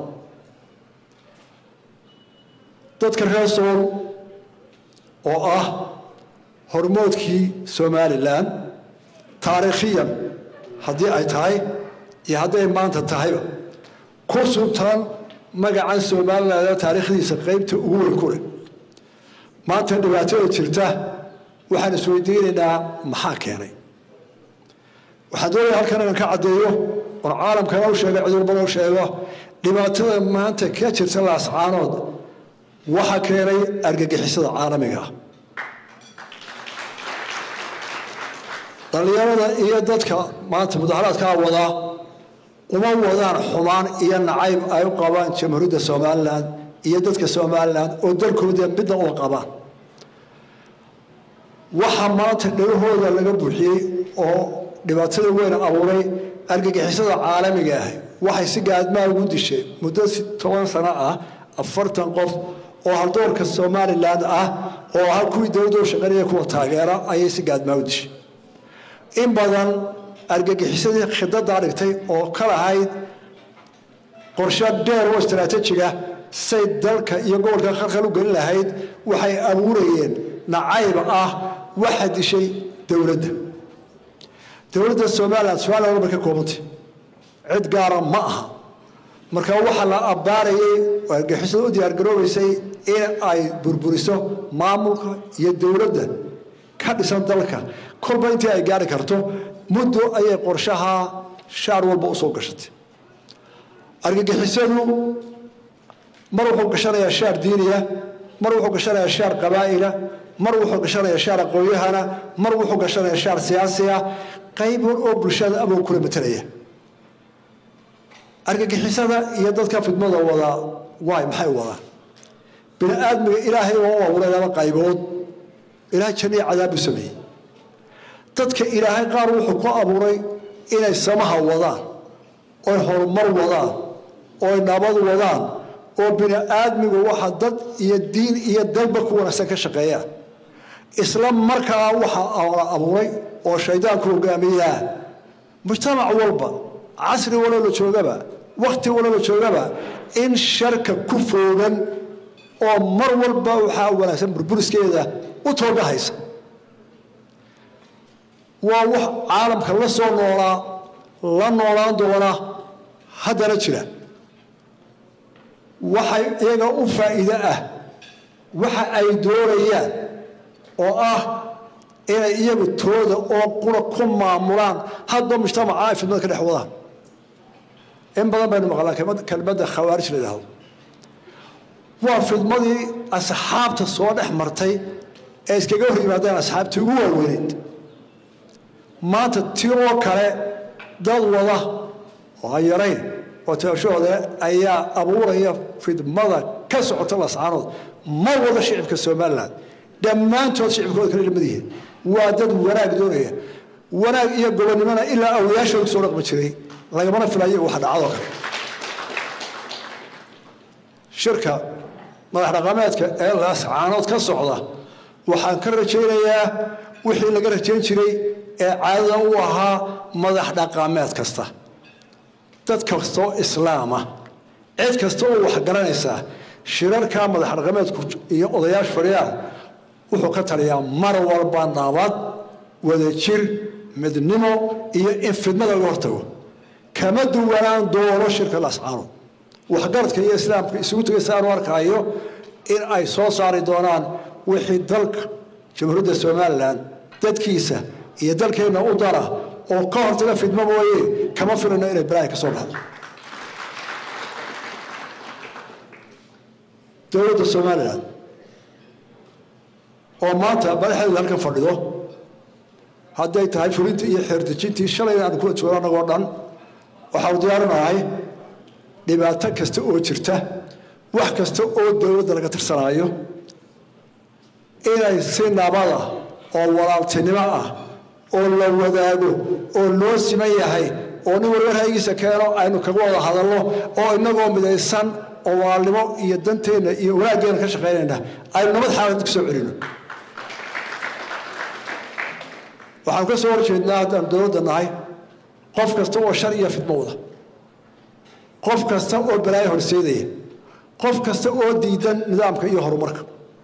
dadka reer Sool oo ah hormoodkii Somaliland taariikhiyan haddii ay tahay iyo hadday maanta tahayba ku suntan magaca Somaliland taariikhdiisa qaybta ugu weyn ku leh. maanta dhibaatada jirta waxaan isweydiinaynaa maxaa keenay. waxaan doonayaa halkan inaan ka caddeeyo oo caalamkana u sheego cid walbana u sheego dhibaatada maanta ka jirta Laascaanood waxa keenay argagixisada caalamiga ah. dhalinyarada iyo dadka maanta mudaharaadka wada uma wadaan xumaan iyo nacayb ay u qabaan jamhuuriyadda Somaliland iyo dadka Somaliland oo dalkooda midna u qabaan. waxa maanta dhawahooda laga buuxiyay oo dhibaatada weyn abuuray argagixisada caalamiga ah waxay si gaadmaa ugu dishay muddo toban sano ah afartan qof oo haldoorka Somaliland ah oo hal kuwii dowladda u shaqeynaya kuwa taageera ayay si gaadmaa u dishay. in badan argagixisadii khidada dhigtay oo ka lahayd qorshe dheer oo istiraatiijiga say dalka iyo gobolka khalkhal u gelin lahayd waxay abuurayeen nacayb ah waxa dishay dowladda. dowladda Somaliland Somaliland markay koobantay cid gaar ah ma aha. marka waxa la abaarayay argagixisada u diyaar garoobaysay in ay burburiso maamulka iyo dowladda ka dhisan dalka kolba intii ay gaari karto muddo ayay qorshaha shaar walba u soo gashatay. argagixisadu mar wuxuu gashanayaa shaar diiniya mar wuxuu gashanayaa shaar qabaa'ila mar wuxuu gashanayaa shaar aqoonyahana mar wuxuu gashanayaa shaar siyaasiya qayb oo bulshada ama kula matalaya. argagixisada iyo dadka fidmada wada waay maxay wadaan bini aadmiga ilaahay oo abuuray laba qaybood ilaahay jannada cadaab u sameeyey dadka ilaahay qaar wuxuu ku abuuray inay samaha wadaan oo horumar wadaan oo nabad wadaan oo bini aadmigu waxa dad iyo diin iyo dalba ku wanaagsan ka shaqeeyaan isla markaa waxa abuuray oo shaydaanku hogaamiyaa mujtamac walba casri walba joogaba waqti walba joogaba in sharka ku foogan oo mar walba waxa wanaagsan burburiskeeda u toogahaysa waa wax caalamka la soo noolaa la noolaan doona haddana jira waxay iyaga u faa'iido ah waxa ay doonayaan oo ah inay iyagu tooda oo qura ku maamulaan hadba mujtamaca ay fidmada ka dhex wadaan in badan baynu maqlaan kelmadda khawaarij la yidhaahdo waa fidmadii asxaabta soo dhex martay ee iskaga hor yimaadeen asxaabtii ugu waaweyneed maanta tii oo kale dad wada oo aan yarayn oo taashooda ayaa abuuraya fidmada ka socota lascaanood mar wada shicibka somaliland dhammaantood shicibkooda kala lamid yihiin waa dad wanaag doonaya wanaag iyo gobonnimona ilaa awliyaashooda soo dhaqmi jiray lagamana filayo waxa dhacdo kale shirka madax dhaqameedka ee lascaanood ka socda waxaan ka rajaynayaa wixii laga rajayn jiray ee caadada u ahaa madax dhaqameed kasta dad kastoo islaama cid kasta oo wax garanaysaa shirarka madax dhaqameedku iyo odayaasha fadhiyaan wuxuu ka taliyaa mar walba nabad wadajir midnimo iyo in fidmada laga hortago kama duwanaan doono shirka lascaanood waxgaradka iyo islaamka isugu tegaysa aanu arkaayo in ay soo saari doonaan wixii dalka jamhuuriyadda somaliland dadkiisa iyo dalkeenna u dara oo ka hortaga fidmo mooye kama filano inay balaahi ka soo baxdo dowladda somaliland oo maanta madaxeedu halkan fadhido hadday tahay fulintii iyo xeerdejintii shalayna aan kula joogo annagoo dhan waxaanu diyaarinahay dhibaato kasta oo jirta wax kasta oo dowladda laga tirsanaayo inay si nabada oo walaaltinimo ah oo la wadaago oo loo siman yahay oo nin walba ra'yigiisa keeno aynu kaga wada hadalno oo inagoo midaysan oo walaalnimo iyo danteenna iyo wanaaggeena ka shaqaynayna aynu nabad xaalad ku soo celino waxaan ka soo horjeednaa haddaan dowladda nahay qof kasta oo shar iyo fidmo wada qof kasta oo balaayo horseedaya qof kasta oo diidan nidaamka iyo horumarka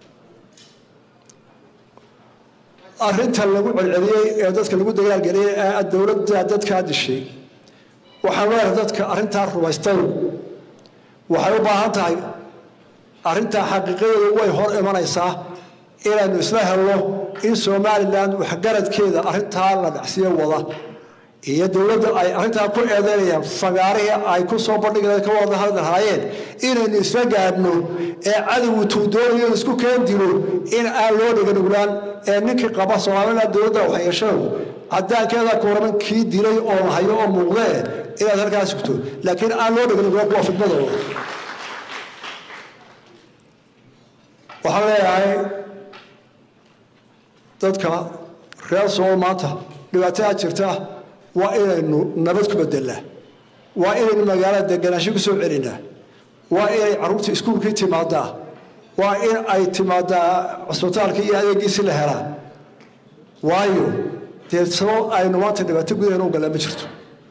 arrinta lagu celceliyey ee dadka lagu dagaalgeliyey ee dowladda dadkaa dishay waxaan leeyahay dadka arrintaa rumaystay waxay u baahan tahay arrintaa xaqiiqadeedu way hor imanaysaa inaynu isla helno in somaliland waxgaradkeeda arrintaa la dhacsiyo wada iyo dowladda ay arrintaa ku eedeynayaan fagaarihii ay ku soo bandhigeen ka wada hadlahaayeen inaynu isla gaadhno ee cadowgu tuudoonayo isku keen dilo in aan loo dhigan uglaan ee ninkii qaba somaliland dowladda waxay yeesheen caddaankeeda kuuraman kii dilay oo hayo oo muuqdee inaad halkaas sugto laakiin aan loo dhigan uglaan kuwa fidmadooda waxaan leeyahay dadka reer sool maanta dhibaatada jirta waa inaynu nabad ku bedelnaa waa inaynu magaalada deganaansho ku soo celinaa waa inay carruurta iskuulkii timaadaa waa in ay timaadaa cusbitaalkii iyo adeegiisii la helaa waayo dee sabab aynu maanta dhibaato gudaheena u gallaan ma jirto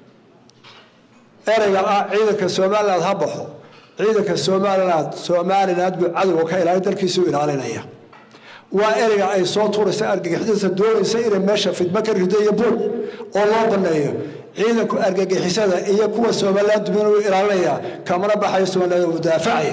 ereyga ah ciidanka somaliland ha baxo ciidanka somaliland somaliland buu cadowga ka ilaalin dalkiisuu ilaalinaya waa ereyga ay soo tuuraysa argagixisada doonaysa inay meesha fidmo ka rido iyo buuq oo loo baneeyo ciidanku argagixisada iyo kuwa somaliland dumin u ilaalinaya kamana baxayo somaliland oo mudaafacaya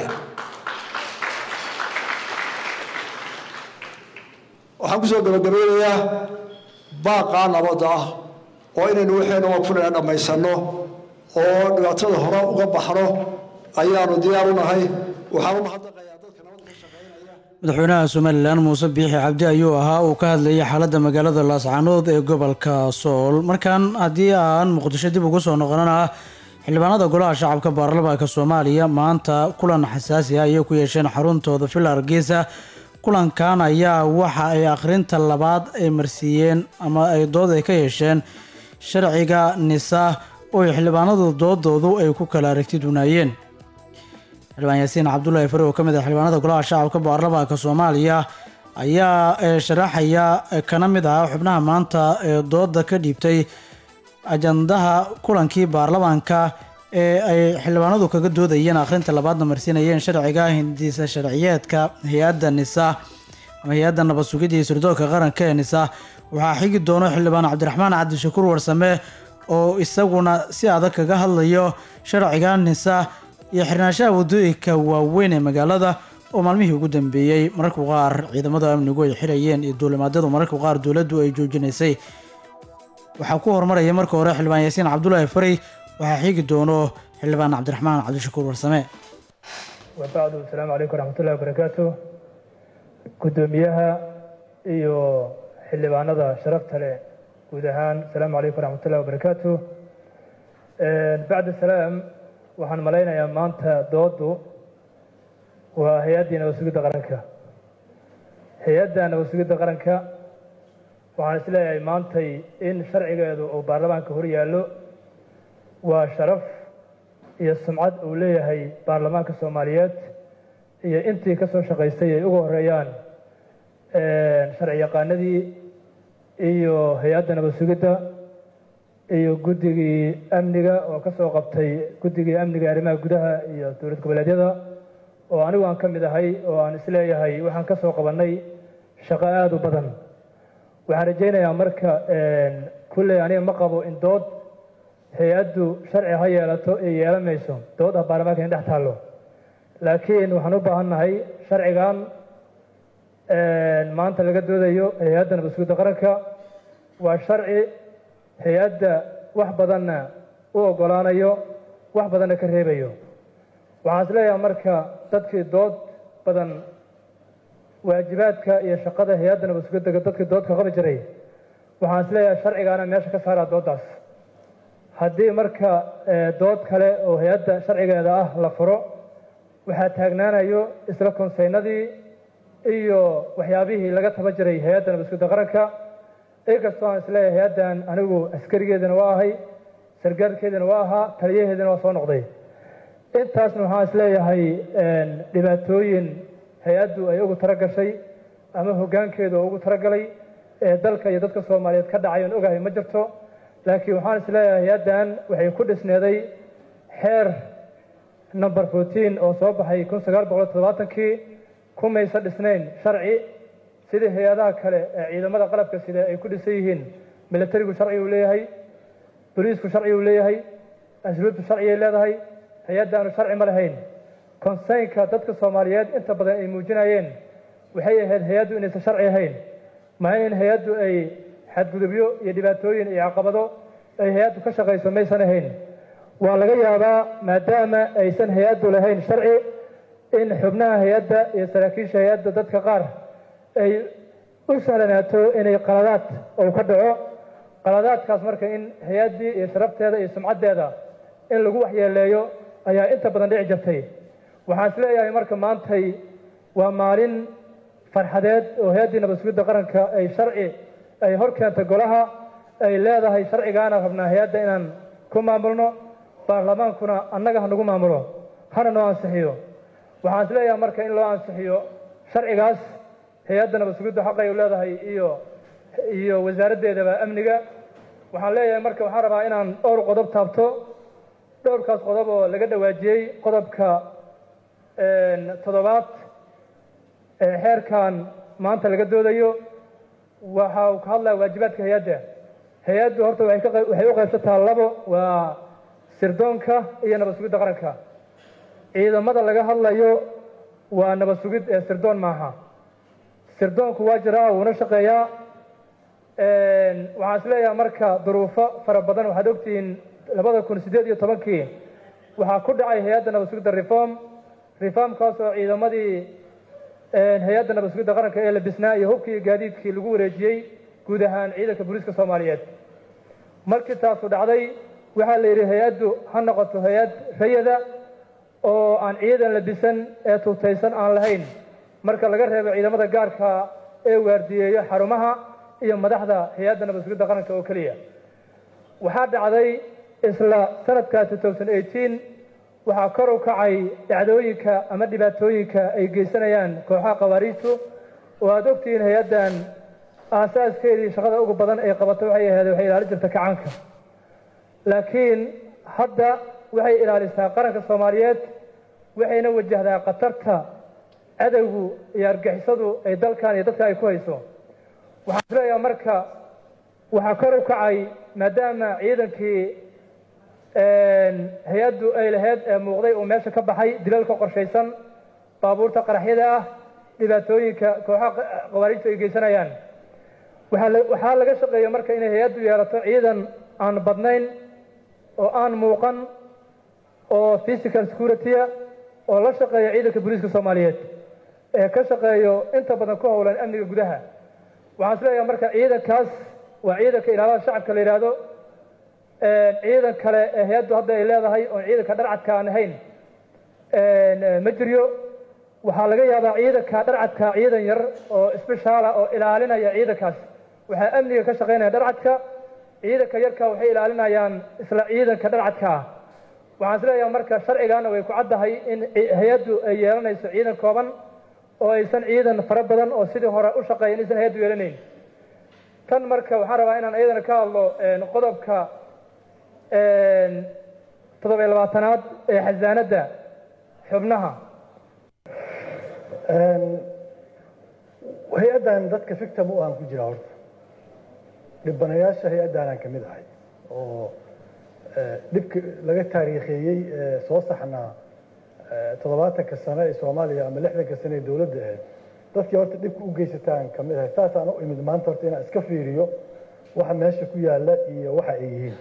waxaan kusoo gabagabeynayaa baaqaa nabadda ah oo inaynu waxaynu waqfunayna dhammaysano oo dhibaatada hore uga baxno ayaanu diyaar u nahay waxaan u mahadnaqayaa madaxweynaha somalilan muuse biixi cabdi ayuu ahaa uu ka hadlayay xaaladda magaalada laascaanood ee gobolka sool markan haddii aan muqdisho dib ugu soo noqonana xildhibaanada golaha shacabka baarlamaanka soomaaliya maanta kulan xasaasi ah ayay ku yeesheen xaruntooda villa hargeysa. kulankan ayaa waxa ay akhrinta labaad ay marsiiyeen ama ay dood ay ka yeesheen sharciga nisa oo xildhibaanadu doodoodu ay ku kala aragti dunaayeen. xildhibaan yaasiin cabdullaahi fari oo ka mid ah xildhibaanada golaha shacabka baarlamaanka soomaaliya ayaa sharaxaya kana mid ah xubnaha maanta ee dooda ka dhiibtay ajandaha kulankii baarlamaanka ee ay xildhibaanadu kaga doodayeen akhrinta labaadna marsiinayeen sharciga hindisa sharciyeedka hay-adda nisa ama hay-adda nabad sugidda iyo sirdoonka qaranka ee nisa. waxaa xigi doono xildhibaan cabdiraxmaan cabdishakuur warsame oo isaguna si adag kaga hadlayo sharciga nisa iyo xirnaanshaha wadooyinka waaweyn ee magaalada oo maalmihii ugu dambeeyey mararka qaar ciidamada amnigu ay xirayeen iyo duulimaadyadu mararka qaar dowladdu ay joojinaysay. waxaa ku horumaraya marka hore xildhibaan yaasiin cabdullaahi fari, waxaa xigi doono xildhibaan cabdiraxmaan cabdishakuur warsame. wabacdu asalaamu calaykum waraxmatullahi wabarakaatu. guddoomiyaha iyo xildhibaanada sharafta leh guud ahaan asalaamu calaykum waraxmatullahi wabarakaatu. bacda salaam waxaan malaynayaa maanta doodu waa hay-addii nabad sugidda qaranka. hay-adda nabad sugidda qaranka waxaan isleeyahay maantay in sharcigeedu uu baarlamaanka hor yaallo waa sharaf iyo sumcad uu leeyahay baarlamaanka soomaaliyeed iyo intii ka soo shaqaystay ay ugu horeeyaan sharci yaqaanadii iyo hay-adda nabad sugidda iyo guddigii amniga oo ka soo qabtay guddigii amniga arrimaha gudaha iyo dowlad goboleedyada oo anigu aan ka mid ahay oo aan isleeyahay waxaan ka soo qabannay shaqo aada u badan. waxaan rajaynayaa marka kulley aniga ma qabo in dood hay-addu sharci ha yeelato ee yeelan mayso dood ah baarlamaanka in dhex taallo, laakiin waxaan u baahan nahay sharcigan maanta laga doodayo hay-adda nabad sugidda qaranka waa sharci hay-adda wax badanna u oggolaanayo wax badanna ka reebayo. waxaan isleeyahay marka dadkii dood badan waajibaadka iyo shaqada hay-adda nabad sugidda dadkii doodka qabi jiray waxaan isleeyahay sharcigaana meesha ka saaraa dooddaas. haddii marka dood kale oo hay-adda sharcigeeda ah la furo waxaa taagnaanayo isla konseynadii iyo waxyaabihii laga taba jiray hay-adda nabad sugidda qaranka. inkastoo aan isleeyahay hay-addan anigu askarigeedana waa ahay, sargaalkeedana waa ahaa, taliyaheedana waa soo noqday. intaasna waxaan isleeyahay dhibaatooyin hay-addu ay ugu talagashay ama hoggaankeedu oo ugu talagalay ee dalka iyo dadka soomaaliyeed ka dhacay oon ogahay ma jirto. laakiin waxaan isleeyahay hay-addan waxay ku dhisneeday xeer number fourteen oo soo baxay kun sagaal boqol toddobaatankii kumaysa dhisnayn sharci sidii hay-adaha kale ee ciidamada qalabka sida ay ku dhisan yihiin. militarigu sharci uu leeyahay, boliisku sharci uu leeyahay, asluubtu sharciyay leedahay. hay-addaanu sharci ma lahayn. konseynka dadka soomaaliyeed inta badan ay muujinayeen waxay ahayd hay-addu inaysan sharci ahayn, maa in hay-addu ay xadgudubyo iyo dhibaatooyin iyo caqabado ay hay-addu ka shaqayso maysan ahayn. waa laga yaabaa maadaama aysan hay-addu lahayn sharci in xubnaha hay-adda iyo saraakiisha hay-adda dadka qaar ay u sahlanaato inay qaladaad uu ka dhaco. qaladaadkaas marka in hay-addii iyo sharafteeda iyo sumcaddeeda in lagu waxyeeleeyo ayaa inta badan dhici jirtay. waxaan isleeyahay marka maantay waa maalin farxadeed oo hay-addii nabad sugidda qaranka ay sharci ay hor keentay golaha ay leedahay sharcigaana rabnaa hay-adda inaan ku maamulno, baarlamaankuna annaga ha nagu maamulo hana noo ansixiyo. waxaan isleeyahay marka in loo ansixiyo sharcigaas hay-adda nabad sugidda xaqay u leedahay iyo iyo wasaaraddeedaba amniga. waxaan leeyahay marka waxaan rabaa inaan dhowr qodob taabto. dhowrkaas qodob oo laga dhawaajiyey qodobka toddobaad ee xeerkan maanta laga doodayo waxa uu ka hadlaya waajibaadka hay-adda. hay-addu horta waxay u qaybsataa labo, waa sirdoonka iyo nabad sugidda qaranka. ciidamada laga hadlayo waa nabad sugid ee sirdoon maaha. sirdoonku waa jiraa wuuna shaqeeyaa. waxaan isleeyahay marka duruufo fara badan waxaad ogtihiin labada kun siddeed iyo tobankii waxaa ku dhacay hay-adda nabad sugidda reform reformkaas oo ciidamadii hay-adda nabad sugidda qaranka ee la bisnaa iyo hubkii iyo gaadiidkii lagu wareejiyey guud ahaan ciidanka booliiska soomaaliyeed. markii taasu dhacday waxaa la yidhi hay-addu ha noqoto hay-ad rayada oo aan ciidan labisan ee tuutaysan aan lahayn marka laga reebo ciidamada gaarka ee waardiyeeyo xarumaha iyo madaxda hay-adda nabad sugidda qaranka oo keliya waxaa dhacday isla sanadka waxaa kor u kacay dhacdooyinka ama dhibaatooyinka ay geysanayaan kooxaha khawaariijtu oo aad ogtihiin hay-addan aasaaskeedii shaqada ugu badan ay qabato waxay ahayd waxay ilaalin jirta kacaanka laakiin hadda waxay ilaalisaa qaranka soomaaliyeed waxayna wajahdaa khatarta cadowgu iyo argixisadu ay dalkan iyo dadka ay ku hayso waxaan isleeyahay marka waxaa kor u kacay maadaama ciidankii hay-addu ay lahayd ee muuqday uu meesha ka baxay dilalka qorshaysan baabuurta qaraxyada ah dhibaatooyinka kooxaha khawaariijtu ay geysanayaan waxaa laga shaqeeya marka inay hay-addu yeelato ciidan aan badnayn oo aan muuqan oo physical security-a oo la shaqeeya ciidanka booliiska soomaaliyeed ee ka shaqeeyo inta badan ku howlan amniga gudaha waxaan isleeyahay marka ciidankaas waa ciidanka ilaalada shacabka la yidhaahdo ciidan kale ee hay-addu hadda ay leedahay oon ciidanka dharcadka aan ahayn ma jiryo waxaa laga yaabaa ciidanka dharcadka ciidan yar oo isbishaala oo ilaalinaya ciidankaas waxaa amniga ka shaqaynaya dharcadka ciidanka yarka waxay ilaalinayaan isla ciidanka dharcadka ah waxaan isleeyahay marka sharcigaana way ku caddahay in hay-addu ay yeelanayso ciidan kooban oo aysan ciidan fara badan oo sidii hore u shaqeeya inaysan hay-addu yeelanayn tan marka waxaan rabaa inaan iyadana ka hadlo qodobka toddobiyo labaatanaad ee xasaanadda xubnaha hay-addan dadka victim u aan ku jira horta dhibanayaasha hay-addaanaan ka mid ahay oo dhibki laga taariikheeyey soo saxnaa toddobaatanka sano ee soomaaliya ama lixdanka sano ee dowladda ahayd dadkii horta dhibka u geysataan ka mid ahay saasaan u imid maanta horta inaan iska fiiriyo waxa meesha ku yaalla iyo waxa ay yihiin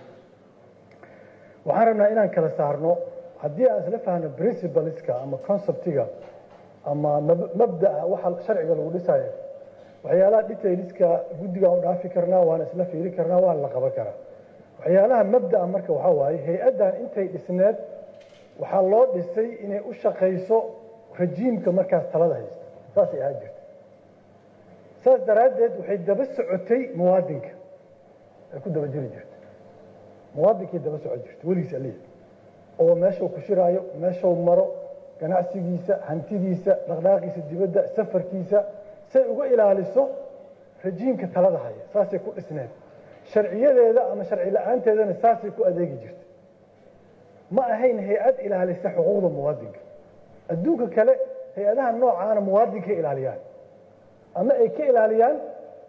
waxaan rabnaa inaan kala saarno haddii aan isla fahno principleska ama conceptiga ama mabda'a waxa sharciga lagu dhisayo waxyaalaha detailska guddiga u dhaafi karnaa waana isla fiiri karnaa waana la qaban karaa waxyaalaha mabda'a marka waxaa waaye hay-addan intay dhisneed waxaa loo dhisay inay u shaqayso rajiimka markaas talada haysta saasay ahaan jirta saas daraaddeed waxay daba socotay muwaadinka ay ku daba jiri jirta muwaadinkii daba socon jirta weligiis aliya oo meeshuu ku shiraayo meeshuu maro ganacsigiisa hantidiisa dhaqdhaaqiisa dibadda safarkiisa say uga ilaaliso rajiimka talada haya saasay ku dhisneed sharciyadeeda ama sharci la-aanteedana saasay ku adeegi jirta ma ahayn hay-ad ilaalisa xuquuqda muwaadinka adduunka kale hay-adaha noocaana muwaadinka ilaaliyaan ama ay ka ilaaliyaan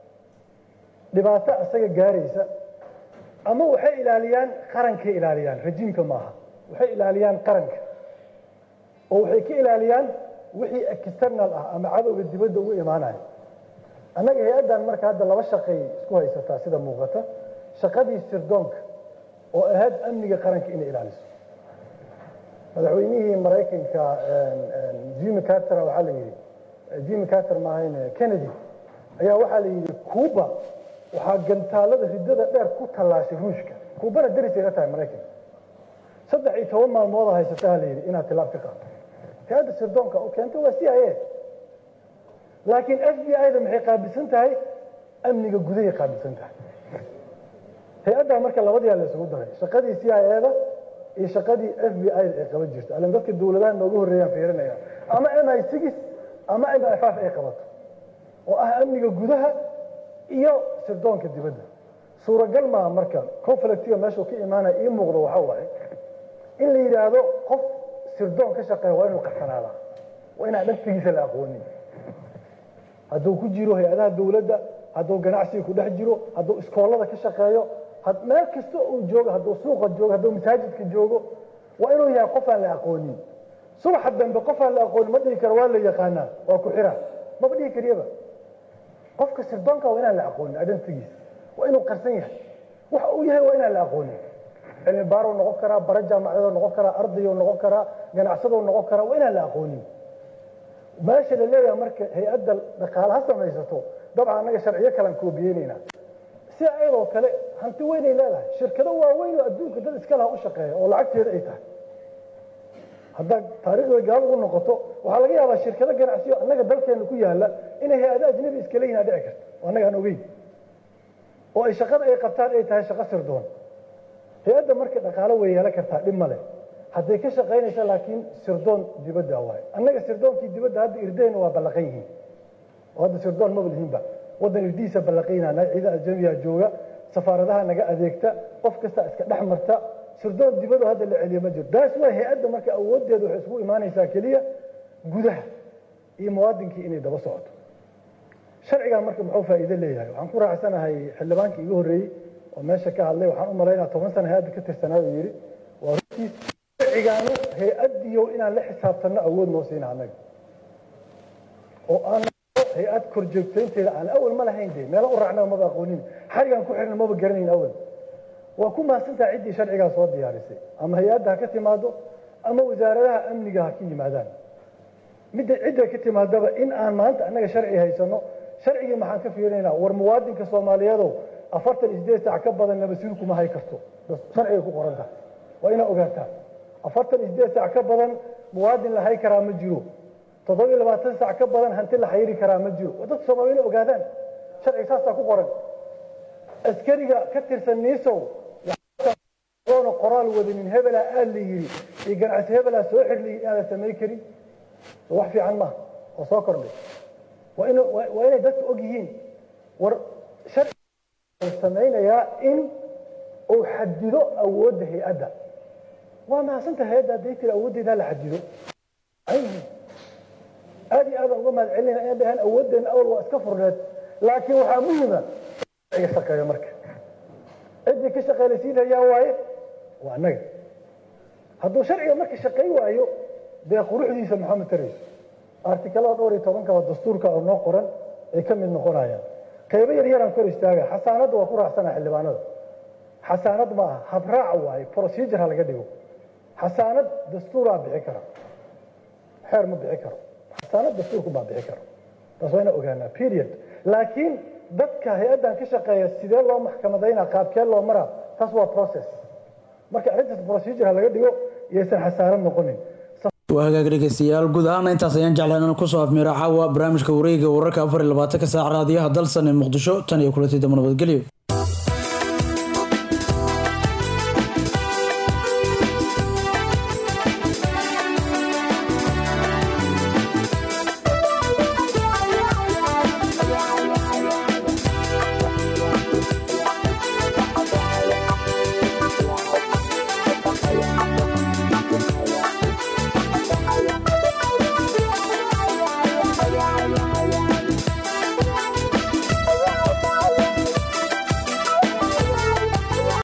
dhibaato asaga gaaraysa ama waxay ilaaliyaan qarankay ilaaliyaan rajiimka maaha waxay ilaaliyaan qaranka oo waxay ka ilaaliyaan wixii external ah ama cadowga dibadda ugu imaanaya annaga hay-addan marka hadda laba shaqay isku haysataa sida muuqata shaqadii sirdoonka oo ahayd amniga qaranka inay ilaaliso madaxweynihii maraykanka jimmy carter waxaa la yidhi jimmy carter maahayn kennedy ayaa waxaa la yidhi cuba waxaa gantaalada riddada dheer ku tallaashay ruushka kuubana darisay la tahay maraykanka saddex iyo toban maalmooda haysataa la yidhi inaad tilaab ka qaado hay-adda sirdoonka u keentay waa c i a laakiin f b i da maxay qaabilsan tahay amniga gudahay qaabilsan tahay hay-addaa marka labadiyaa la isugu daray shaqadii c i a da iyo shaqadii f b i da ay qaban jirto allan dadka dowladaha nooga horreeyaan fiirinayaan ama m i six ama m i five ay qabato oo ah amniga gudaha iyo sirdoonka dibadda suuragal maa marka conflictiga meeshuu ka imaanaya ii muuqdo waxa waaye in la yidhaahdo qof sirdoon ka shaqeeya waa inuu qarsanaadaa waa inaan dhaftigiisa la aqoonin hadduu ku jiro hay-adaha dowladda hadduu ganacsiga ku dhex jiro hadduu iskoolada ka shaqeeyo meel kasta uu joogo hadduu suuqa joogo hadduu masaajidka joogo waa inuu yahay qof aan la aqoonin subaxa dambe qof aan la aqoonin ma dhihi karo waa la yaqaanaa waa ku xira maba dhihi kariyaba qofka sirdoonka waa inaan la aqoonin identigiisa waa inuu qarsan yahay waxa uu yahay waa inaan la aqoonin cilmi baaruu noqon karaa bara jaamacadoo noqon karaa ardayuu noqon karaa ganacsaduu noqon karaa waa inaan la aqoonin meesha la leeyahay marka hay-adda dhaqaale ha samaysato dabcan annaga sharciyo kalan koobiyeynaynaa si ayadoo kale hanti weynay leedahay shirkado waaweyn oo adduunka dad iska laha u shaqeeya oo lacagteeda ay tahay haddaad taariikhda gaal ugu noqoto waxaa laga yaabaa shirkado ganacsiyo annaga dalkeena ku yaala inay hay-ada ajnabi iska leeyihin dhici karto oo annaga aan ogeyn oo ay shaqada ay qabtaan ay tahay shaqo sirdoon hay-adda marka dhaqaalo way yeelan kartaa dhib male hadday ka shaqaynaysa laakiin sirdoon dibadda waaye annaga sirdoonkii dibadda hadda irdeyna waa ballaqan yihiin oo hadda sirdoon maba lihiinba waddan irdihiisa ballaqaynana ciidan ajnabiga jooga safaaradaha naga adeegta qof kasta iska dhex marta sirdoon dibadda hadda la celiyo ma jiro taas waa hay-adda marka awooddeedu waxay isugu imaanaysaa keliya gudaha iyo muwaadinkii inay daba socoto sharcigan marka muxuu faa'iido leeyahay waxaan ku raacsanahay xildhibaankii igu horreeyey oo meesha ka hadlay waxaan u malaynaa toban sana hay-adda ka tirsanaa uu yidhi waa runtiis sharcigaanu hay-addiyo inaan la xisaabtanno awood noo siina annaga oo aan hay-ad korjoogtaynteeda aan awal ma lahayn de meelo u raacnaba maba aqoonin xarigaan ku xirna maba garanayn awal waa ku mahadsantaha ciddii sharcigaa soo diyaarisay ama hay-adda ha ka timaado ama wasaaradaha amniga ha ka yimaadaan midda cidda ka timaadaba in aan maanta annaga sharci haysano sharcigii maxaan ka fiirinaynaa war muwaadinka soomaaliyeedow afartan iyo sideed saac ka badan nabadsuul kuma hay karto sharciga ku qoran tahay waa inaa ogaataa afartan iyo sideed saac ka badan muwaadin la hay karaa ma jiro toddoba iyo labaatan saac ka badan hanti la xayiri karaa ma jiro dadka soomaaliya inay ogaadaan sharciga saasaa ku qoran askariga ka tirsan niisow oona qoraal wadanin hebelaa aad la yidhi iyo ganacsi hebelaa soo xirliyi inaadan samayn karin wax fiican maaha oo soo kordhay waa in waa inay dadka og yihiin war sharciga samaynayaa in uu xadido awoodda hay-adda waa mahadsanta hay-adda hadday tiri awooddeedaa la xadido aad iyo aadaan uga mahad celinayna inay dhahaan awooddeena awal waa iska furneed laakiin waxaa muhima sharciga shaqeeyo marka ciddii ka shaqeynaysiinayaa waaye waa annaga hadduu sharciga marka shaqayn waayo dee quruxdiisa maxaa matarayso artikalada dhowr iyo tobankaba dastuurka oo noo qoran ay ka mid noqonayaan qaybo yar yaraan kor istaaga xasaanadda waa ku raacsana xildhibaanada xasaanad ma aha habraac waaye procedure ha laga dhigo xasaanad dastuuraa bixi kara xeer ma bixi karo xasaanad dastuurku baa bixi karo taas waa inaa ogaanaa period laakiin dadka hay-addan ka shaqeeya sidee loo maxkamadaynaa qaabkee loo maraa taas waa process marka arrintaas procedure ha laga dhigo iyaysan xasaanad noqonin waa hagaag dhegeystayaal guud ahaana intaas ayaan jeclaan inaan kusoo afmiiro caawa barnaamijka wareega wararka afar iyo labaatanka saac raadiyaha dalsan ee muqdisho tan iyo kulantii dambe nabadgelyo